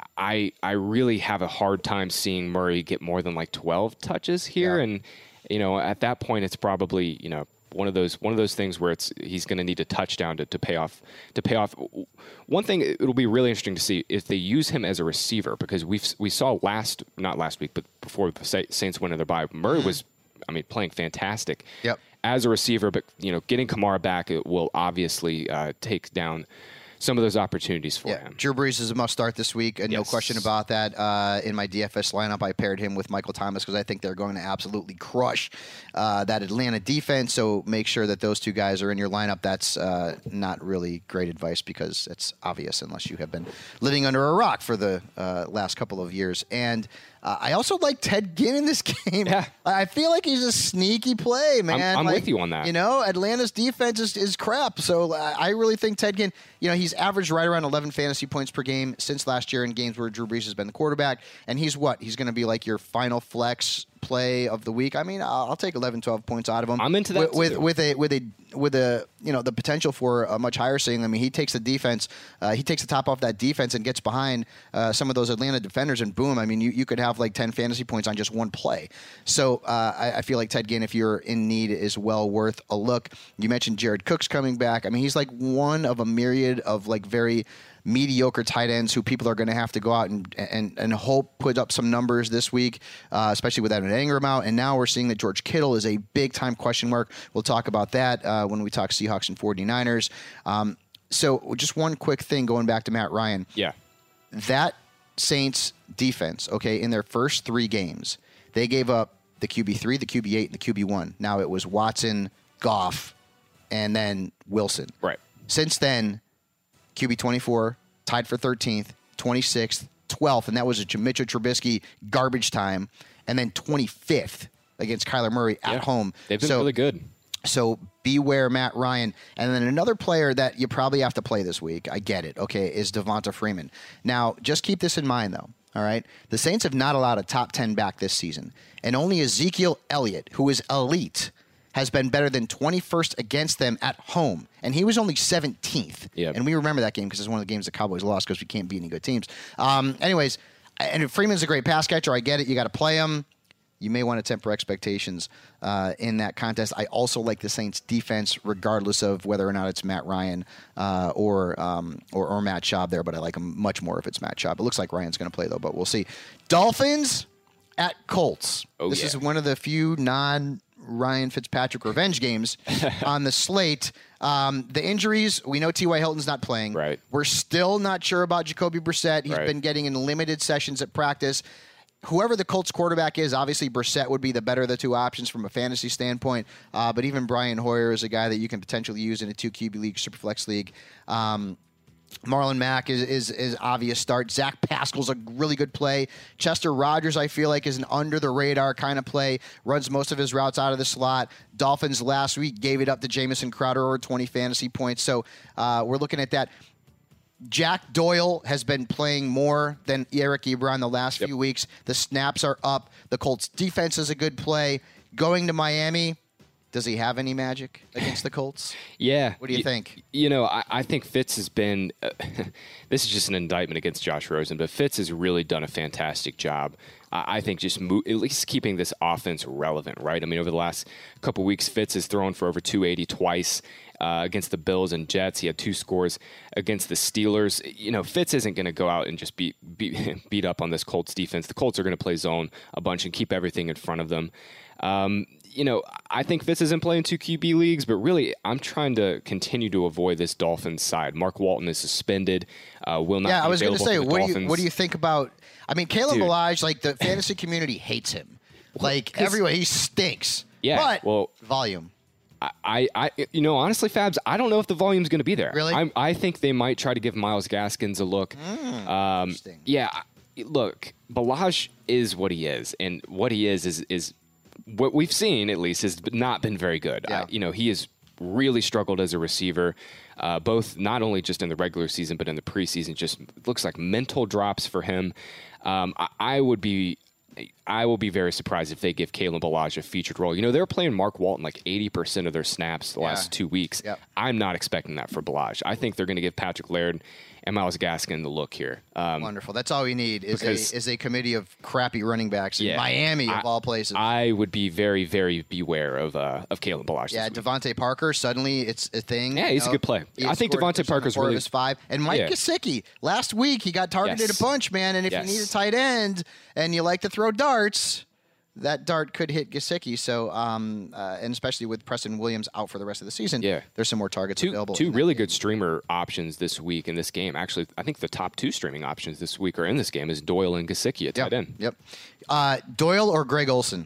I I really have a hard time seeing Murray get more than like twelve touches here, yeah. and you know at that point it's probably you know. One of those, one of those things where it's he's going to need a touchdown to, to pay off. To pay off, one thing it'll be really interesting to see if they use him as a receiver because we we saw last not last week but before the Saints went in their bye, Murray was, I mean, playing fantastic yep. as a receiver. But you know, getting Kamara back it will obviously uh, take down some of those opportunities for yeah. him. Drew Brees is a must start this week, and yes. no question about that. Uh, in my D F S lineup, I paired him with Michael Thomas because I think they're going to absolutely crush uh, that Atlanta defense. So make sure that those two guys are in your lineup. That's uh, not really great advice because it's obvious unless you have been living under a rock for the uh, last couple of years. And Uh, I also like Ted Ginn in this game. Yeah. I feel like he's a sneaky play, man. I'm, I'm like, with you on that. You know, Atlanta's defense is, is crap. So uh, I really think Ted Ginn, you know, he's averaged right around eleven fantasy points per game since last year in games where Drew Brees has been the quarterback. And he's what? He's going to be like your final flex play of the week. I mean, I'll, I'll take eleven, twelve points out of him. I'm into that with, too. with, with a with a with a you know the potential for a much higher ceiling. I mean, he takes the defense, uh, he takes the top off that defense and gets behind uh, some of those Atlanta defenders, and boom! I mean, you, you could have like ten fantasy points on just one play. So uh, I, I feel like Ted Ginn, if you're in need, is well worth a look. You mentioned Jared Cook's coming back. I mean, he's like one of a myriad of like very mediocre tight ends who people are going to have to go out and and and hope put up some numbers this week, uh, especially with Evan Ingram out. And now we're seeing that George Kittle is a big-time question mark. We'll talk about that uh, when we talk Seahawks and 49ers. Um, so just one quick thing going back to Matt Ryan. Yeah. That Saints defense, okay, in their first three games, they gave up the Q B three, the Q B eight, and the Q B one. Now it was Watson, Goff, and then Wilson. Right. Since then, Q B twenty-four, tied for thirteenth, twenty-sixth, twelfth, and that was a Mitchell Trubisky garbage time, and then twenty-fifth against Kyler Murray at yeah. home. They've been so, really good. So beware Matt Ryan. And then another player that you probably have to play this week, I get it, okay, is Devonta Freeman. Now, just keep this in mind, though, all right? The Saints have not allowed a top ten back this season, and only Ezekiel Elliott, who is elite, has been better than twenty-first against them at home. And he was only seventeenth. Yep. And we remember that game because it's one of the games the Cowboys lost because we can't beat any good teams. Um, anyways, and Freeman's a great pass catcher. I get it. You got to play him. you may want to temper expectations uh, in that contest. I also like the Saints defense, regardless of whether or not it's Matt Ryan uh, or, um, or or Matt Schaub there, but I like him much more if it's Matt Schaub. It looks like Ryan's going to play, though, but we'll see. Dolphins at Colts. Oh, this yeah. is one of the few non- Ryan Fitzpatrick revenge games on the slate. Um, the injuries, we know T Y. Hilton's not playing. Right. We're still not sure about Jacoby Brissett. He's Right. been getting in limited sessions at practice. Whoever the Colts quarterback is, obviously Brissett would be the better of the two options from a fantasy standpoint. Uh, but even Brian Hoyer is a guy that you can potentially use in a two Q B league, Superflex league. Um, Marlon Mack is, is is obvious start. Zach Pascal's a really good play. Chester Rogers, I feel like, is an under-the-radar kind of play. Runs most of his routes out of the slot. Dolphins last week gave it up to Jamison Crowder over twenty fantasy points. So uh, we're looking at that. Jack Doyle has been playing more than Eric Ebron the last Yep. few weeks. The snaps are up. The Colts defense is a good play. Going to Miami, does he have any magic against the Colts? Yeah. What do you Y- think? You know, I, I think Fitz has been. Uh, this is just an indictment against Josh Rosen, but Fitz has really done a fantastic job. I, I think just mo- at least keeping this offense relevant, right? I mean, over the last couple weeks, Fitz has thrown for over two eighty twice uh, against the Bills and Jets. He had two scores against the Steelers. You know, Fitz isn't going to go out and just beat, beat beat up on this Colts defense. The Colts are going to play zone a bunch and keep everything in front of them. Um, you know, I think Fitz isn't playing two Q B leagues, but really, I'm trying to continue to avoid this Dolphins side. Mark Walton is suspended. Uh, will not. Yeah, be I was going to available say, for the what do you Dolphins. what do you think about? I mean, Caleb Dude. Balaj, like the fantasy community hates him. Like 'cause- everyone, he stinks. Yeah, but well- volume. I, I, you know, honestly, Fabs, I don't know if the volume's going to be there. Really? I'm, I think they might try to give Miles Gaskins a look. um, interesting. yeah, I- look, Balaj is what he is, and what he is is is what we've seen at least has not been very good. Yeah. I, you know, he has really struggled as a receiver, uh, both not only just in the regular season but in the preseason. Just looks like mental drops for him. Um, I, I would be. I will be very surprised if they give Kalen Balaj a featured role. You know, they're playing Mark Walton like eighty percent of their snaps the Yeah. last two weeks. Yep. I'm not expecting that for Balaj. I think they're going to give Patrick Laird and Miles Gaskin the look here. Um, Wonderful. That's all we need is because- a is a committee of crappy running backs in Yeah. Miami of I- all places. I would be very, very beware of uh, of Kalen Balaj. yeah, this week. Devontae Parker. Suddenly, it's a thing. Yeah, you he's a know? good play. He I think scored Devontae touchdown on Parker's four of really- his five. And Mike Yeah. Gesicki last week he got targeted Yes. a bunch, man. And if Yes. you need a tight end and you like to throw darts, that dart could hit Gesicki. So, um, uh, and especially with Preston Williams out for the rest of the season, Yeah. there's some more targets Two, available. two in that really game. good streamer options this week in this game. Actually, I think the top two streaming options this week are in this game is Doyle and Gesicki at Yep. tight end. Yep. Uh, Doyle or Greg Olson?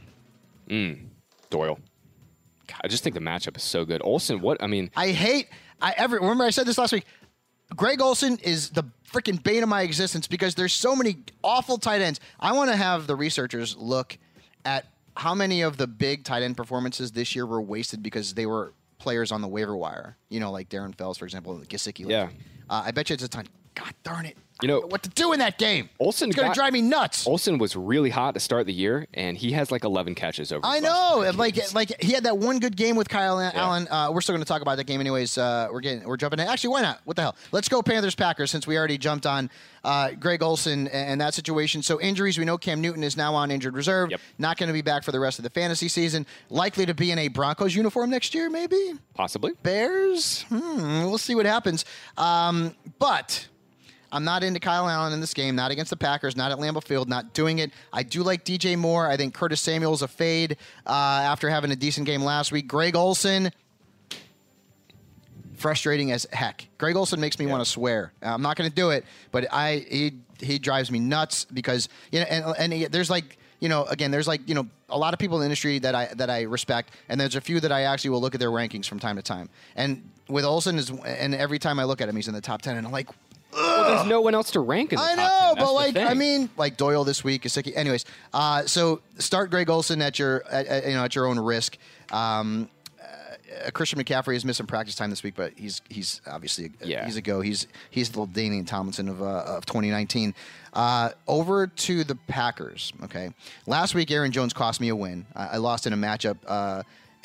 Doyle. I just think the matchup is so good. Olsen, what I mean, I hate. I ever remember I said this last week. Greg Olson is the freaking bane of my existence because there's so many awful tight ends. I want to have the researchers look at how many of the big tight end performances this year were wasted because they were players on the waiver wire. You know, like Darren Fells, for example, Gesicki. Yeah. Uh, I bet you it's a ton. God darn it. You know- I don't what to do in that game. Olsen It's going to got- drive me nuts. Olsen was really hot to start the year, and he has like eleven catches over. I his last know, three and like, games. like he had that one good game with Kyle Allen. Uh, we're still going to talk about that game, anyways. Uh, we're getting, we're jumping in. Actually, why not? What the hell? Let's go Panthers Packers since we already jumped on uh, Greg Olsen and, and that situation. So injuries, we know Cam Newton is now on injured reserve. Yep. Not going to be back for the rest of the fantasy season. Likely to be in a Broncos uniform next year, maybe. possibly. Bears. Hmm, we'll see what happens. Um, but I'm not into Kyle Allen in this game, not against the Packers, not at Lambeau Field, not doing it. I do like D J Moore. I think Curtis Samuel's a fade uh, after having a decent game last week. Greg Olsen, frustrating as heck. Greg Olsen makes me want to swear. I'm not going to do it, but I he he drives me nuts because you know, and and he, there's like. You know, again, there's like, you know, a lot of people in the industry that I that I respect, and there's a few that I actually will look at their rankings from time to time. And with Olsen, is and every time I look at him, he's in the top ten, and I'm like, Well, there's no one else to rank in the I top know, ten. That's but the like, thing. I mean, like Doyle this week, Gesicki. Anyways, uh, so start Greg Olsen at your, at, at, you know, at your own risk. Um, uh, Christian McCaffrey is missing practice time this week, but he's he's obviously Yeah. he's a go. He's he's the Damian Tomlinson of uh, of twenty nineteen. Uh, over to the Packers. Okay, last week Aaron Jones cost me a win. I, I lost in a matchup. Uh,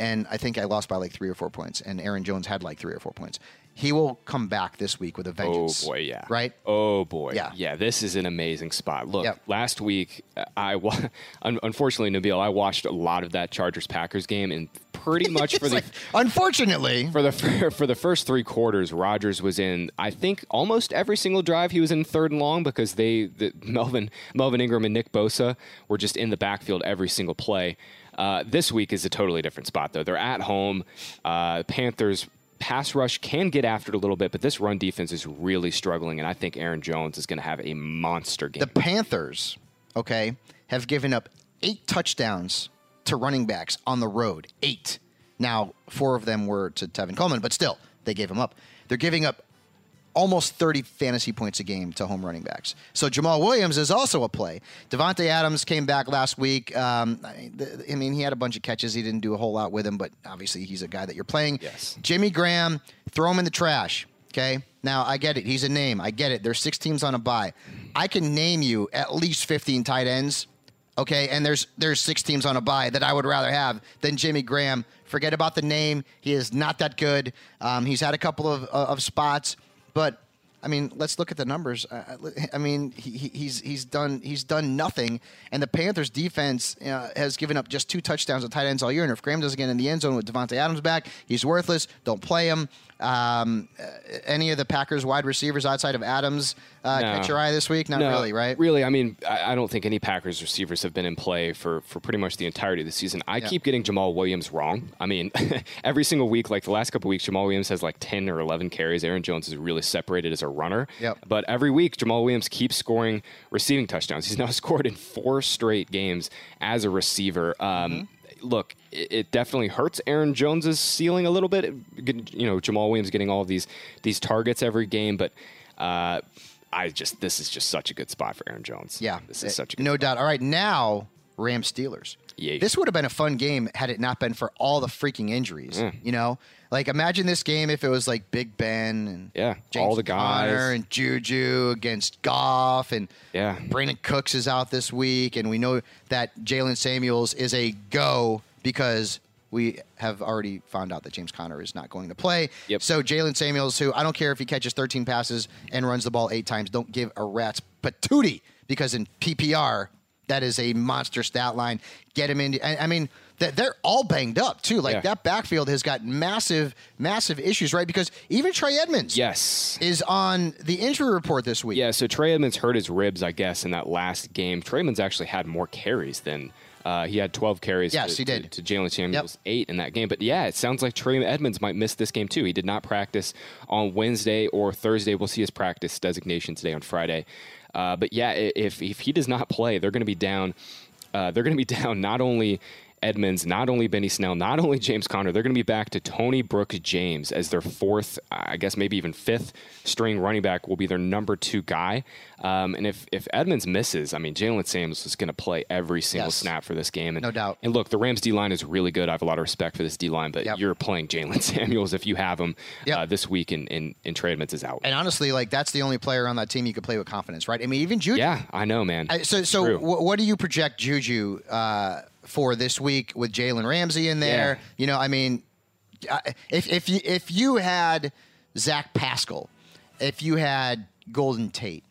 and I think I lost by like three or four points, and Aaron Jones had like three or four points. He will come back this week with a vengeance. Oh boy, yeah. Right? Oh boy, Yeah. yeah. This is an amazing spot. Look, Yep. last week, I wa- un- unfortunately, Nabil, I watched a lot of that Chargers Packers game, and pretty much for It's the like, unfortunately, for the for the first three quarters, Rodgers was in. I think almost every single drive he was in third and long because they the, Melvin Melvin Ingram and Nick Bosa were just in the backfield every single play. Uh, this week is a totally different spot though. They're at home. Uh, Panthers. Pass rush can get after it a little bit, but this run defense is really struggling, and I think Aaron Jones is going to have a monster game. the Panthers, okay, have given up eight touchdowns to running backs on the road. Eight. Now, four of them were to Tevin Coleman, but still, they gave them up. They're giving up almost thirty fantasy points a game to home running backs. So Jamal Williams is also a play. Devontae Adams came back last week. Um, I, the, I mean, he had a bunch of catches. He didn't do a whole lot with him, but obviously he's a guy that you're playing. Yes. Jimmy Graham, throw him in the trash. Okay. Now I get it. He's a name. I get it. There's six teams on a bye. I can name you at least fifteen tight ends. Okay, and there's there's six teams on a bye that I would rather have than Jimmy Graham. Forget about the name. He is not that good. Um, he's had a couple of of spots. But I mean, let's look at the numbers. Uh, I mean, he, he's he's done he's done nothing, and the Panthers' defense uh, has given up just two touchdowns to tight ends all year. And if Graham doesn't get in the end zone with Devontae Adams back, he's worthless. Don't play him. Um, uh, any of the Packers wide receivers outside of Adams uh, No. catch your eye this week? Not No, really, right? Really, I mean, I, I don't think any Packers receivers have been in play for, for pretty much the entirety of the season. I Yeah. keep getting Jamal Williams wrong. I mean, every single week, like the last couple of weeks, Jamal Williams has like ten or eleven carries. Aaron Jones is really separated as a runner. Yep. But every week, Jamal Williams keeps scoring receiving touchdowns. He's now scored in four straight games as a receiver. Um, Mm-hmm. Look, it, it definitely hurts Aaron Jones's ceiling a little bit. You know, Jamal Williams getting all of these these targets every game, but uh, I just this is just such a good spot for Aaron Jones. Yeah, this is such a good no spot. doubt. All right, now Rams Steelers. Yeah. This would have been a fun game had it not been for all the freaking injuries. Mm. You know, like imagine this game if it was like Big Ben and Yeah, James all the guys. Conner and Juju against Goff, and Yeah. Brandon Cooks is out this week, and we know that Jalen Samuels is a go because we have already found out that James Conner is not going to play. Yep. So Jalen Samuels, who I don't care if he catches thirteen passes and runs the ball eight times, don't give a rat's patootie, because in P P R, that is a monster stat line. Get him in. I I mean, th- they're all banged up, too. Like, Yeah. that backfield has got massive, massive issues, right? Because even Trey Edmonds Yes. is on the injury report this week. Yeah, so Trey Edmonds hurt his ribs, I guess, in that last game. Trey Edmonds actually had more carries than uh, he had twelve carries. Yes, to, he did. To, to Jalen Samuels, eight in that game. But yeah, it sounds like Trey Edmonds might miss this game too. He did not practice on Wednesday or Thursday. We'll see his practice designation today on Friday. Uh, but yeah, i- if if he does not play, they're going to be down. Uh, they're going to be down not only Edmonds, not only Benny Snell, not only James Conner. They're going to be back to Tony Brooks James as their fourth, I guess maybe even fifth string running back will be their number two guy. Um, and if if Edmonds misses, I mean, Jalen Samuels is going to play every single Yes. snap for this game. And, No doubt. And look, the Rams D line is really good. I have a lot of respect for this D line, but Yep. you're playing Jalen Samuels if you have him Yep. uh, this week, and, and, and Trey Edmonds is out. And honestly, like, that's the only player on that team you could play with confidence, right? I mean, even Juju. Yeah, I know, man. I, so, so True. w- what do you project Juju uh, for this week with Jalen Ramsey in there? Yeah. You know, I mean, I- if if you if you had Zach Pascal, if you had Golden Tate,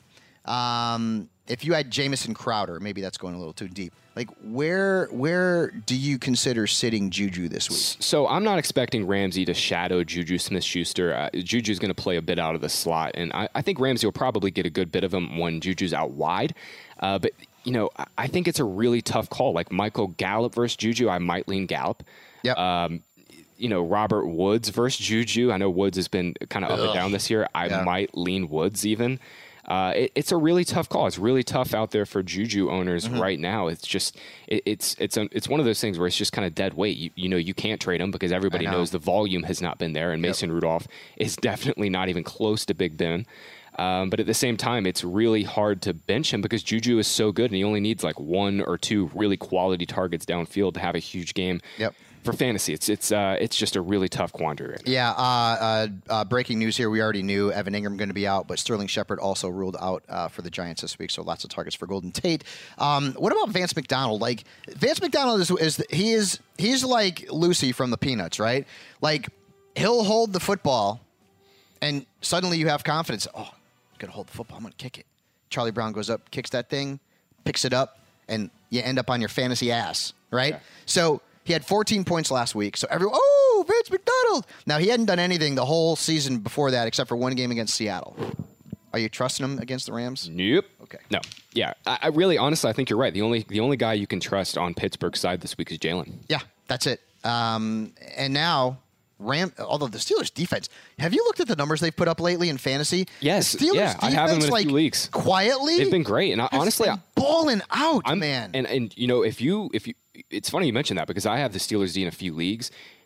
um, if you had Jamison Crowder, maybe that's going a little too deep. Like, where where do you consider sitting Juju this week? So I'm not expecting Ramsey to shadow Juju Smith-Schuster. Uh, Juju's going to play a bit out of the slot, and I, I think Ramsey will probably get a good bit of him when Juju's out wide. Uh, but, you know, I, I think it's a really tough call. Like Michael Gallup versus Juju, I might lean Gallup. Yep. Um, you know, Robert Woods versus Juju. I know Woods has been kind of up and Ugh. down this year. I Yeah. might lean Woods even. Uh, it, it's a really tough call. It's really tough out there for Juju owners Mm-hmm. right now. It's just it, it's it's a, it's one of those things where it's just kind of dead weight. You, you know, you can't trade him because everybody I know. knows the volume has not been there, and Mason Rudolph is definitely not even close to Big Ben. Um, but at the same time, it's really hard to bench him because Juju is so good, and he only needs like one or two really quality targets downfield to have a huge game. Yep. For fantasy, it's it's uh, it's just a really tough quandary right now. Yeah, uh, uh, uh, breaking news here. We already knew Evan Ingram going to be out, but Sterling Shepard also ruled out uh, for the Giants this week, so lots of targets for Golden Tate. Um, what about Vance McDonald? Like, Vance McDonald is, is he is he's like Lucy from the Peanuts, right? Like, he'll hold the football, and suddenly you have confidence. Oh, I'm going to hold the football. I'm going to kick it. Charlie Brown goes up, kicks that thing, picks it up, and you end up on your fantasy ass, right? Yeah. So he had fourteen points last week. So everyone, oh, Vance McDonald. Now, he hadn't done anything the whole season before that except for one game against Seattle. Are you trusting him against the Rams? Nope. Okay. No. Yeah. I, I really, honestly, I think you're right. The only the only guy you can trust on Pittsburgh's side this week is Jalen. Yeah, that's it. Um, and now, Ram. Although the Steelers' defense, have you looked at the numbers they've put up lately in fantasy? Yes. The Steelers' Yeah, I have them in a like, few leagues. Quietly, They've been great, and I, has honestly, been balling out, I'm, man. And and you know, if you if you, it's funny you mentioned that because I have the Steelers D in a few leagues.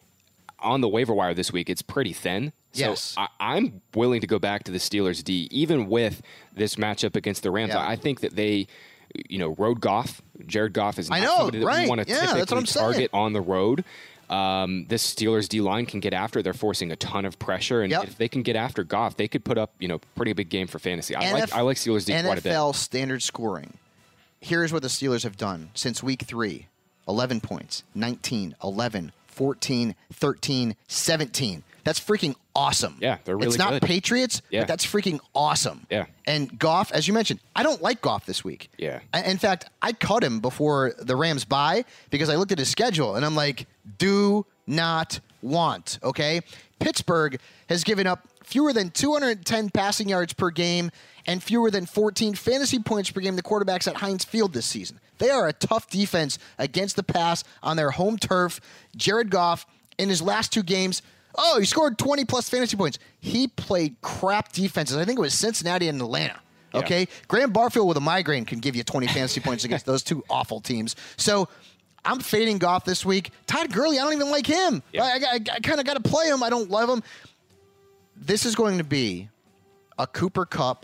On the waiver wire this week, it's pretty thin. So Yes. I, I'm willing to go back to the Steelers D, even with this matchup against the Rams. Yeah. I, I think that they, you know, road Goff, Jared Goff is not I know, somebody that right. we want to Yeah, that's what typically I'm saying. target on the road. Um, this Steelers D line can get after. They're forcing a ton of pressure, and Yep. if they can get after Goff, they could put up, you know, pretty big game for fantasy. I N like F- I like Steelers D N quite a F bit. L standard scoring. Here's what the Steelers have done since week three. eleven points, nineteen, eleven, fourteen, thirteen, seventeen. That's freaking awesome. Yeah, they're really It's not good. Patriots, Yeah. but that's freaking awesome. Yeah. And Goff, as you mentioned, I don't like Goff this week. Yeah. I- In fact, I cut him before the Rams bye because I looked at his schedule and I'm like, do not want, okay? Pittsburgh has given up fewer than two hundred ten passing yards per game and fewer than fourteen fantasy points per game the quarterbacks at Heinz Field this season. They are a tough defense against the pass on their home turf. Jared Goff, in his last two games, oh, he scored twenty plus fantasy points. He played crap defenses. I think it was Cincinnati and Atlanta. Yeah. Okay? Graham Barfield with a migraine can give you twenty fantasy points against those two awful teams. So I'm fading Goff this week. Todd Gurley, I don't even like him. Yeah. I, I, I kind of got to play him. I don't love him. This is going to be a Cooper Kupp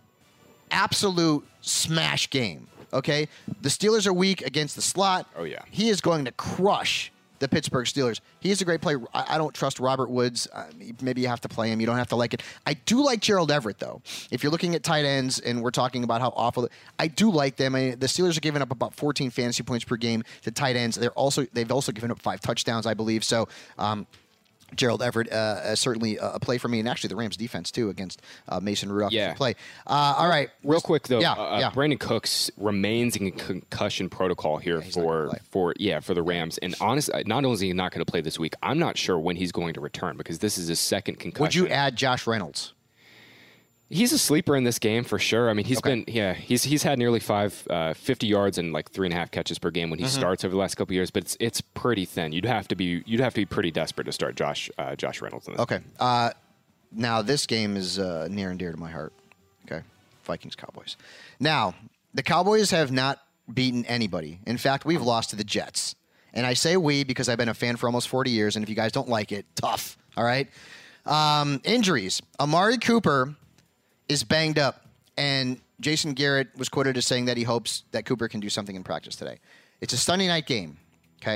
absolute smash game. Okay? The Steelers are weak against the slot. Oh, yeah. He is going to crush the Pittsburgh Steelers. He is a great player. I, I don't trust Robert Woods. Uh, maybe you have to play him. You don't have to like it. I do like Gerald Everett, though. If you're looking at tight ends and we're talking about how awful, I do like them. I mean, the Steelers are giving up about fourteen fantasy points per game to tight ends. They're also they've also given up five touchdowns, I believe. So. Um, Gerald Everett, uh, uh, certainly a play for me, and actually the Rams defense too against uh, Mason Rudolph. Yeah. Play. Uh, all right, Real quick though, Yeah, uh, yeah. Brandon Cooks remains in concussion protocol here he's not for gonna play. for yeah for the Rams. And honestly, not only is he not going to play this week, I'm not sure when he's going to return because this is his second concussion. Would you add Josh Reynolds? He's a sleeper in this game for sure. I mean, he's Okay. been yeah he's he's had nearly five uh, fifty yards and like three and a half catches per game when Mm-hmm. he starts over the last couple of years, but it's it's pretty thin. You'd have to be you'd have to be pretty desperate to start Josh uh, Josh Reynolds in this. Okay. Uh, now this game is uh, near and dear to my heart. Okay, Vikings Cowboys. Now the Cowboys have not beaten anybody. In fact, we've lost to the Jets. And I say we because I've been a fan for almost forty years. And if you guys don't like it, tough. All right. Um, injuries. Amari Cooper is banged up, and Jason Garrett was quoted as saying that he hopes that Cooper can do something in practice today. It's a Sunday night game. Okay.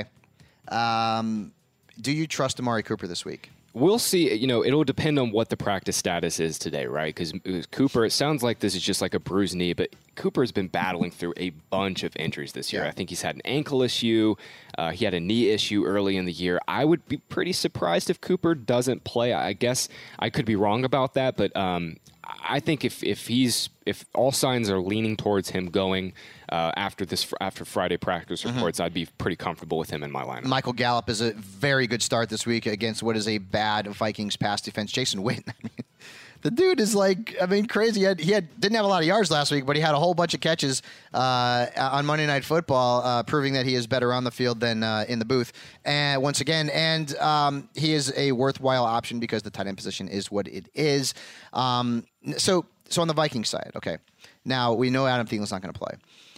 Um, do you trust Amari Cooper this week? We'll see. You know, it'll depend on what the practice status is today, right? Because Cooper, it sounds like this is just like a bruised knee, but Cooper has been battling through a bunch of injuries this year. Yeah. I think he's had an ankle issue. Uh, he had a knee issue early in the year. I would be pretty surprised if Cooper doesn't play. I guess I could be wrong about that, but um, I think if if he's if all signs are leaning towards him going uh, after this after Friday practice reports, I'd be pretty comfortable with him in my lineup. Michael Gallup is a very good start this week against what is a bad Vikings pass defense. Jason Witten, I mean, the dude is like, I mean, crazy. He had, he had didn't have a lot of yards last week, but he had a whole bunch of catches uh, on Monday Night Football, uh, proving that he is better on the field than uh, in the booth. And once again, and um, he is a worthwhile option because the tight end position is what it is. Um, so, so on the Vikings side, okay. Now we know Adam Thielen's not going to play.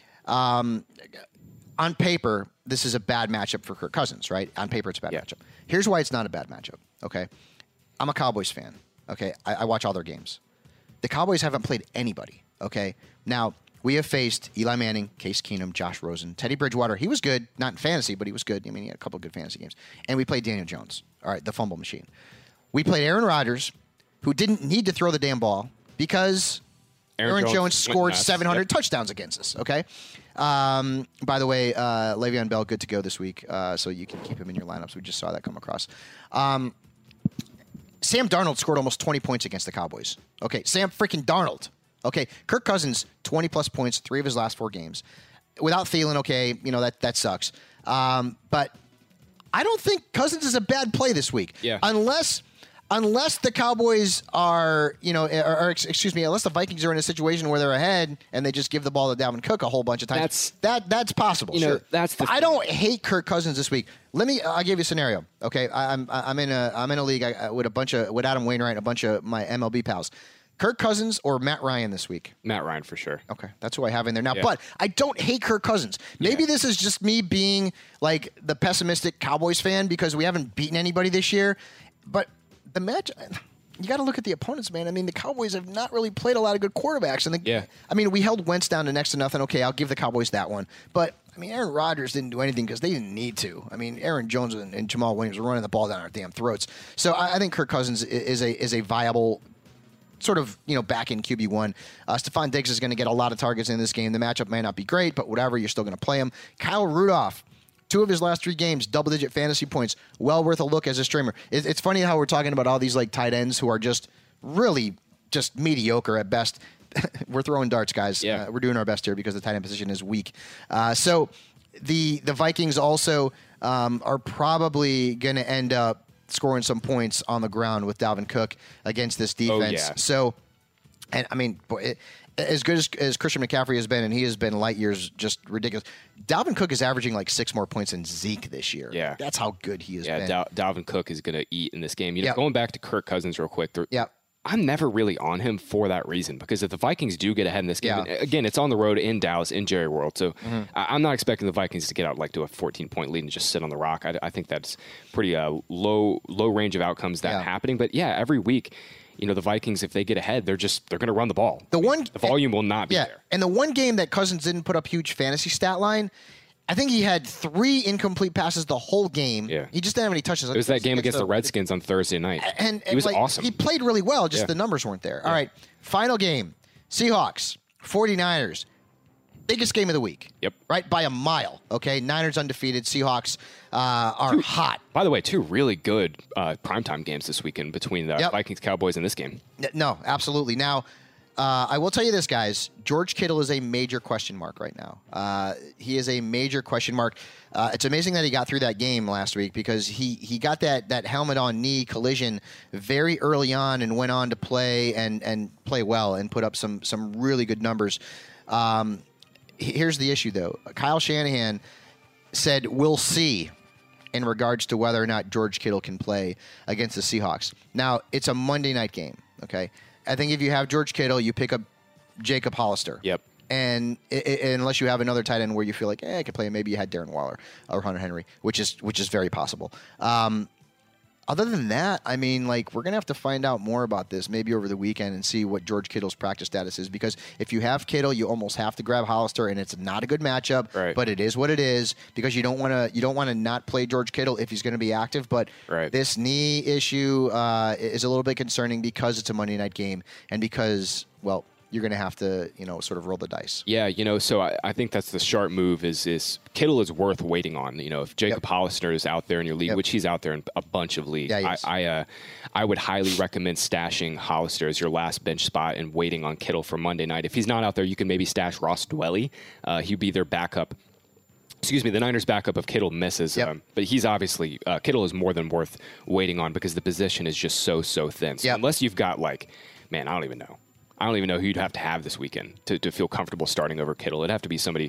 Um, on paper, this is a bad matchup for Kirk Cousins, right? On paper, it's a bad Yeah. matchup. Here's why it's not a bad matchup, okay? I'm a Cowboys fan, okay? I, I watch all their games. The Cowboys haven't played anybody, okay? Now, we have faced Eli Manning, Case Keenum, Josh Rosen, Teddy Bridgewater. He was good, not in fantasy, but he was good. I mean, he had a couple of good fantasy games. And we played Daniel Jones, all right, the fumble machine. We played Aaron Rodgers, who didn't need to throw the damn ball because Aaron, Aaron Jones, Jones scored seven hundred yep. touchdowns against us, okay? Um, by the way, uh, Le'Veon Bell, good to go this week, uh, so you can keep him in your lineups. We just saw that come across. Um, Sam Darnold scored almost twenty points against the Cowboys. Okay, Sam freaking Darnold. Okay, Kirk Cousins, twenty-plus points, three of his last four games. Without Thielen, okay, you know, that, that sucks. Um, but I don't think Cousins is a bad play this week. Yeah. Unless... Unless the Cowboys are, you know, or, or excuse me, unless the Vikings are in a situation where they're ahead and they just give the ball to Dalvin Cook a whole bunch of times, that's, that that's possible. You know, sure. that's the. I don't hate Kirk Cousins this week. Let me. I'll give you a scenario. Okay, I, I'm I'm in a I'm in a league with a bunch of with Adam Wainwright and a bunch of my M L B pals. Kirk Cousins or Matt Ryan this week? Matt Ryan for sure. Okay, that's who I have in there now. Yeah. But I don't hate Kirk Cousins. Maybe yeah. this is just me being like the pessimistic Cowboys fan because we haven't beaten anybody this year. But the match. You got to look at the opponents, man. I mean, the Cowboys have not really played a lot of good quarterbacks. And the, yeah. I mean, we held Wentz down to next to nothing. Okay, I'll give the Cowboys that one. But, I mean, Aaron Rodgers didn't do anything because they didn't need to. I mean, Aaron Jones and, and Jamal Williams were running the ball down our damn throats. So I, I think Kirk Cousins is a is a viable sort of, you know, back in Q B one. Uh, Stephon Diggs is going to get a lot of targets in this game. The matchup may not be great, but whatever, you're still going to play him. Kyle Rudolph. Two of his last three games, double-digit fantasy points. Well worth a look as a streamer. It, it's funny how we're talking about all these like tight ends who are just really just mediocre at best. We're throwing darts, guys. Yeah. Uh, we're doing our best here because the tight end position is weak. Uh, so the the Vikings also um, are probably going to end up scoring some points on the ground with Dalvin Cook against this defense. Oh, yeah. So, and I mean, boy, it, as good as, as Christian McCaffrey has been, and he has been light years just ridiculous, Dalvin Cook is averaging like six more points than Zeke this year. Yeah. That's how good he has yeah, been. Dal- Dalvin Cook is going to eat in this game. You know, Yep. going back to Kirk Cousins real quick. there- Yeah. I'm never really on him for that reason because if the Vikings do get ahead in this game, Yeah. and again, it's on the road in Dallas, in Jerry World, so mm-hmm. I- I'm not expecting the Vikings to get out like to a fourteen-point lead and just sit on the rock. I, I think that's pretty uh, low low range of outcomes that Yeah. happening. But yeah, every week, you know, the Vikings, if they get ahead, they're just they're going to run the ball. The I mean, one the volume will not be yeah, there. and the one game that Cousins didn't put up huge fantasy stat line, I think he had three incomplete passes the whole game. Yeah. He just didn't have any touches. It was that game against the Redskins on Thursday night. And, he was like, awesome. He played really well, just Yeah. the numbers weren't there. All right, final game. Seahawks, 49ers. Biggest game of the week. Yep. Right? By a mile. Okay? Niners undefeated. Seahawks uh, are Two- hot. By the way, two really good uh, primetime games this weekend between the Yep. Vikings, Cowboys, and this game. N- No, absolutely. Now, uh, I will tell you this, guys. George Kittle is a major question mark right now. Uh, he is a major question mark. Uh, it's amazing that he got through that game last week because he, he got that, that helmet on knee collision very early on and went on to play and, and play well and put up some some really good numbers. Um, he- here's the issue, though. Kyle Shanahan said, we'll see in regards to whether or not George Kittle can play against the Seahawks. Now, it's a Monday night game, okay? I think if you have George Kittle, you pick up Jacob Hollister. Yep. And i i unless you have another tight end where you feel like, eh, I could play him, maybe you had Darren Waller or Hunter Henry, which is which is very possible. Um, other than that, I mean, like, we're going to have to find out more about this maybe over the weekend and see what George Kittle's practice status is. Because if you have Kittle, you almost have to grab Hollister, and it's not a good matchup. Right. But it is what it is because you don't want to you don't want to not play George Kittle if he's going to be active. But Right. this knee issue uh, is a little bit concerning because it's a Monday night game and because, well, you're going to have to, you know, sort of roll the dice. Yeah, you know, so I, I think that's the sharp move is is Kittle is worth waiting on. You know, if Jacob Yep. Hollister is out there in your league, Yep. which he's out there in a bunch of leagues, Yeah, he I is. I, uh, I would highly recommend stashing Hollister as your last bench spot and waiting on Kittle for Monday night. If he's not out there, you can maybe stash Ross Dwelly. Uh, he'd be their backup. Excuse me, the Niners' backup if Kittle misses. Yep. Um, but he's obviously, uh, Kittle is more than worth waiting on because the position is just so, so thin. So Yep. unless you've got like, man, I don't even know. I don't even know who you'd have to have this weekend to, to feel comfortable starting over Kittle. It'd have to be somebody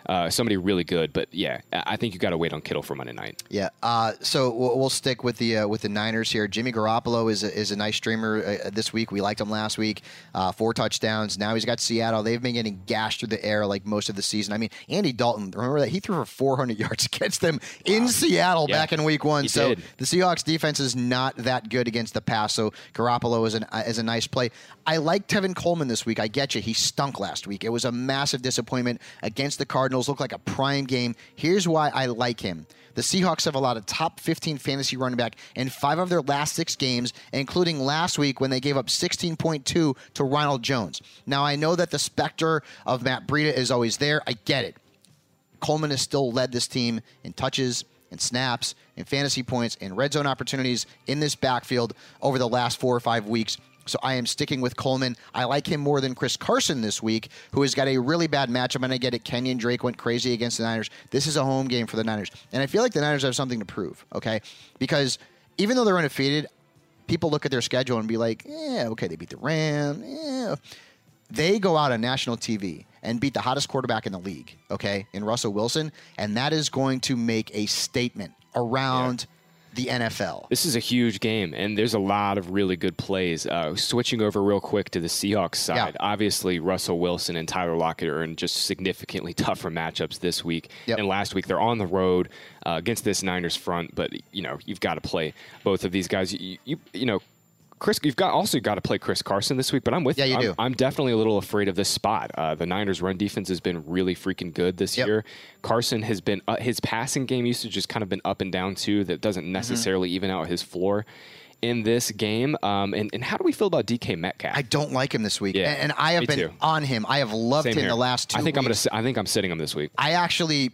uh, somebody really good. But yeah, I I think you got to wait on Kittle for Monday night. Yeah. Uh, so we'll, we'll stick with the uh, with the Niners here. Jimmy Garoppolo is a, is a nice streamer uh, this week. We liked him last week. Uh, four touchdowns. Now he's got Seattle. They've been getting gashed through the air like most of the season. I mean, Andy Dalton, remember that he threw for four hundred yards against them in Seattle Yeah, back in week one. he So did. the Seahawks defense is not that good against the pass. So Garoppolo is an uh, is a nice play. I like Tevin Coleman this week. I get you. He stunk last week. It was a massive disappointment against the Cardinals. Looked like a prime game. Here's why I like him. The Seahawks have allowed a top fifteen fantasy running back in five of their last six games, including last week when they gave up sixteen point two to Ronald Jones. Now, I know that the specter of Matt Breida is always there. I get it. Coleman has still led this team in touches, in snaps, in fantasy points, in red zone opportunities in this backfield over the last four or five weeks. So I am sticking with Coleman. I like him more than Chris Carson this week, who has got a really bad matchup. And I get it. Kenyon Drake went crazy against the Niners. This is a home game for the Niners. And I feel like the Niners have something to prove, okay? Because even though they're undefeated, people look at their schedule and be like, yeah, okay, they beat the Rams. Yeah. They go out on national T V and beat the hottest quarterback in the league, okay, in Russell Wilson. And that is going to make a statement around the N F L. This is a huge game, and there's a lot of really good plays. Uh, switching over real quick to the Seahawks side, Yeah. obviously Russell Wilson and Tyler Lockett are in just significantly tougher matchups this week Yep. and last week. They're on the road uh, against this Niners front, but you know you've got to play both of these guys. You you, you know. Chris, you've got also got to play Chris Carson this week, but I'm with Yeah, you. you I'm, do. I'm definitely a little afraid of this spot. Uh, the Niners' run defense has been really freaking good this Yep. year. Carson has been uh, his passing game usage has kind of been up and down too. That doesn't Mm-hmm. necessarily even out his floor in this game. Um, and, and how do we feel about D K Metcalf? I don't like him this week. Yeah, and, and I have me been too. on him. I have loved Same him here. the last two I think I'm weeks. gonna. I think I'm sitting him this week. I actually,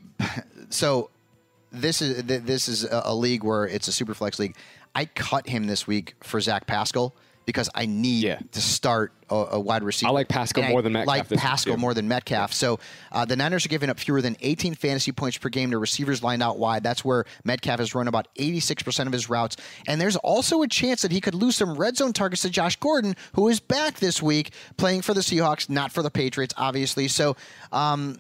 so this is th- this is a, a league where it's a super flex league. I cut him this week for Zach Pascal because I need Yeah. to start a, a wide receiver. I like Pascal And more I than Metcalf Like this week, Pascal too. more than Metcalf. So uh, the Niners are giving up fewer than eighteen fantasy points per game to receivers lined out wide. That's where Metcalf has run about eighty-six percent of his routes. And there's also a chance that he could lose some red zone targets to Josh Gordon, who is back this week playing for the Seahawks, not for the Patriots, obviously. So um,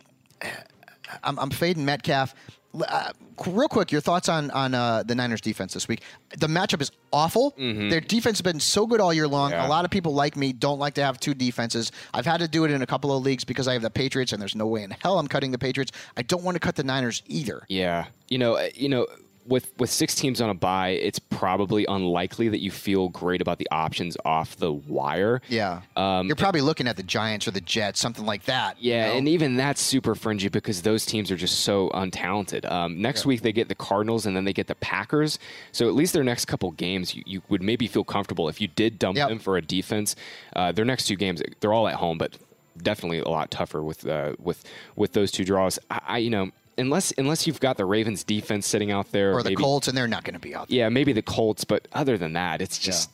I'm, I'm fading Metcalf. Uh, real quick, your thoughts on on uh, the Niners defense this week? The matchup is awful. Their defense has been so good all year long. Yeah. A lot of people like me don't like to have two defenses. I've had to do it in a couple of leagues because I have the Patriots, and there's no way in hell I'm cutting the Patriots. I don't want to cut the Niners either. Yeah, you know, uh, you know, with with six teams on a bye, it's probably unlikely that you feel great about the options off the wire. Yeah, Um, you're probably looking at the Giants or the Jets, something like that. you Yeah, know? and even that's super fringy because those teams are just so untalented. Um, next week they get the Cardinals and then they get the Packers. So at least their next couple games, you, you would maybe feel comfortable if you did dump Yep. them for a defense. Uh, their next two games, they're all at home, but definitely a lot tougher with uh, with with those two draws. I, I you know. Unless unless you've got the Ravens defense sitting out there, or the maybe, Colts, and they're not going to be out there. yeah, maybe the Colts, but other than that, it's just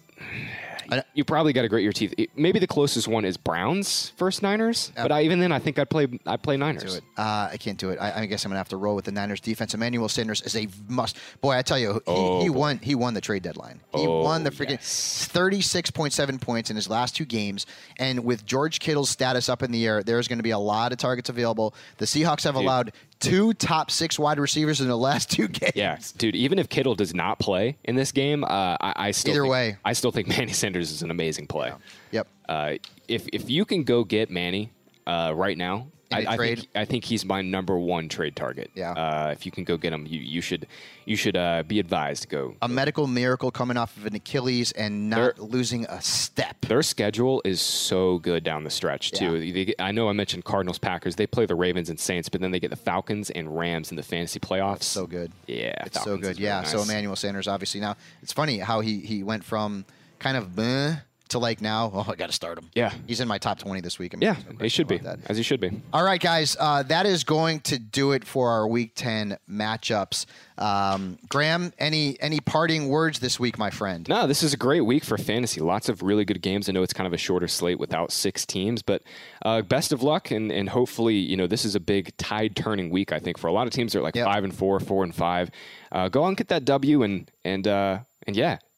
I- you, you probably got to grit your teeth. It- maybe the closest one is Browns versus Niners, but I, even then, I think I'd play I play Niners. Do it. Uh, I can't do it. I, I guess I'm gonna have to roll with the Niners defense. Emmanuel Sanders is a must. Boy, I tell you, he, Oh, he boy. won. He won the trade deadline. He Oh, won the freaking yes. thirty-six point seven points in his last two games. And with George Kittle's status up in the air, there's going to be a lot of targets available. The Seahawks have Dude. allowed two top six wide receivers in the last two games. Yeah, dude. Even if Kittle does not play in this game, uh, I, I still Either think, way. I still think Manny Sanders is an amazing play. Yep. Uh, if if you can go get Manny uh, right now, In I, a I trade? think I think he's my number one trade target. Yeah. Uh, if you can go get him, you you should you should uh, be advised to go. A medical miracle coming off of an Achilles and not They're- losing a step. Their schedule is so good down the stretch too. They get- I know I mentioned Cardinals, Packers. They play the Ravens and Saints, but then they get the Falcons and Rams in the fantasy playoffs. So good. Yeah, It's so Falcons good. is really Yeah. So nice. Emmanuel Sanders, obviously now it's funny how he he went from kind of meh to like now. Oh, I got to start him. Yeah. He's in my top twenty this week. I mean, Yeah, there's no they question should be, about that. as he should be. All right, guys, uh, that is going to do it for our Week ten matchups. Um, Graham, any any parting words this week, my friend? No, this is a great week for fantasy. Lots of really good games. I know it's kind of a shorter slate without six teams, but uh, best of luck, and, and hopefully, you know, this is a big tide-turning week, I think, for a lot of teams that are like Yep. five and four, four and five. Uh, go on and get that W, and and uh, and yeah,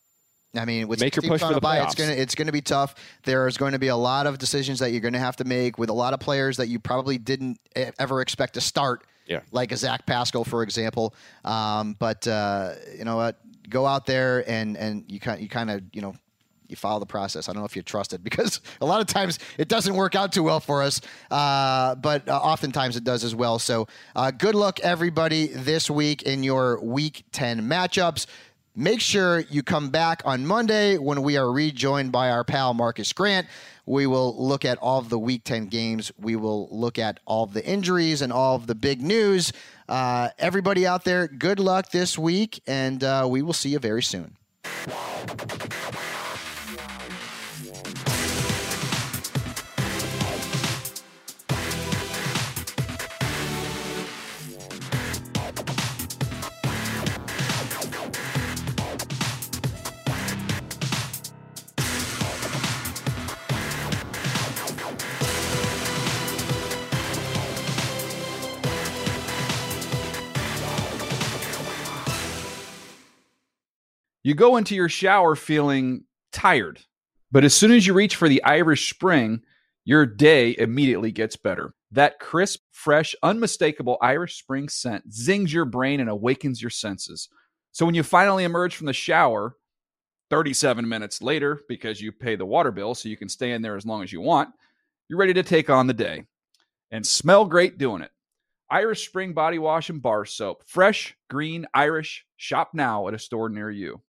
I mean, with Make your six teams push on for a the bye, it's playoffs. gonna it's gonna be tough. There's going to be a lot of decisions that you're going to have to make with a lot of players that you probably didn't e- ever expect to start. Yeah. Like a Zach Pascal, for example. Um, but uh, you know what? Go out there and and you kind you kind of you know. You follow the process. I don't know if you trust it because a lot of times it doesn't work out too well for us, uh, but uh, oftentimes it does as well. So uh, good luck, everybody, this week in your Week ten matchups. Make sure you come back on Monday when we are rejoined by our pal Marcus Grant. We will look at all of the Week ten games. We will look at all of the injuries and all of the big news. Uh, everybody out there, good luck this week, and uh, we will see you very soon. You go into your shower feeling tired, but as soon as you reach for the Irish Spring, your day immediately gets better. That crisp, fresh, unmistakable Irish Spring scent zings your brain and awakens your senses. So when you finally emerge from the shower, thirty-seven minutes later, because you pay the water bill so you can stay in there as long as you want, you're ready to take on the day and smell great doing it. Irish Spring Body Wash and Bar Soap. Fresh, green, Irish. Shop now at a store near you.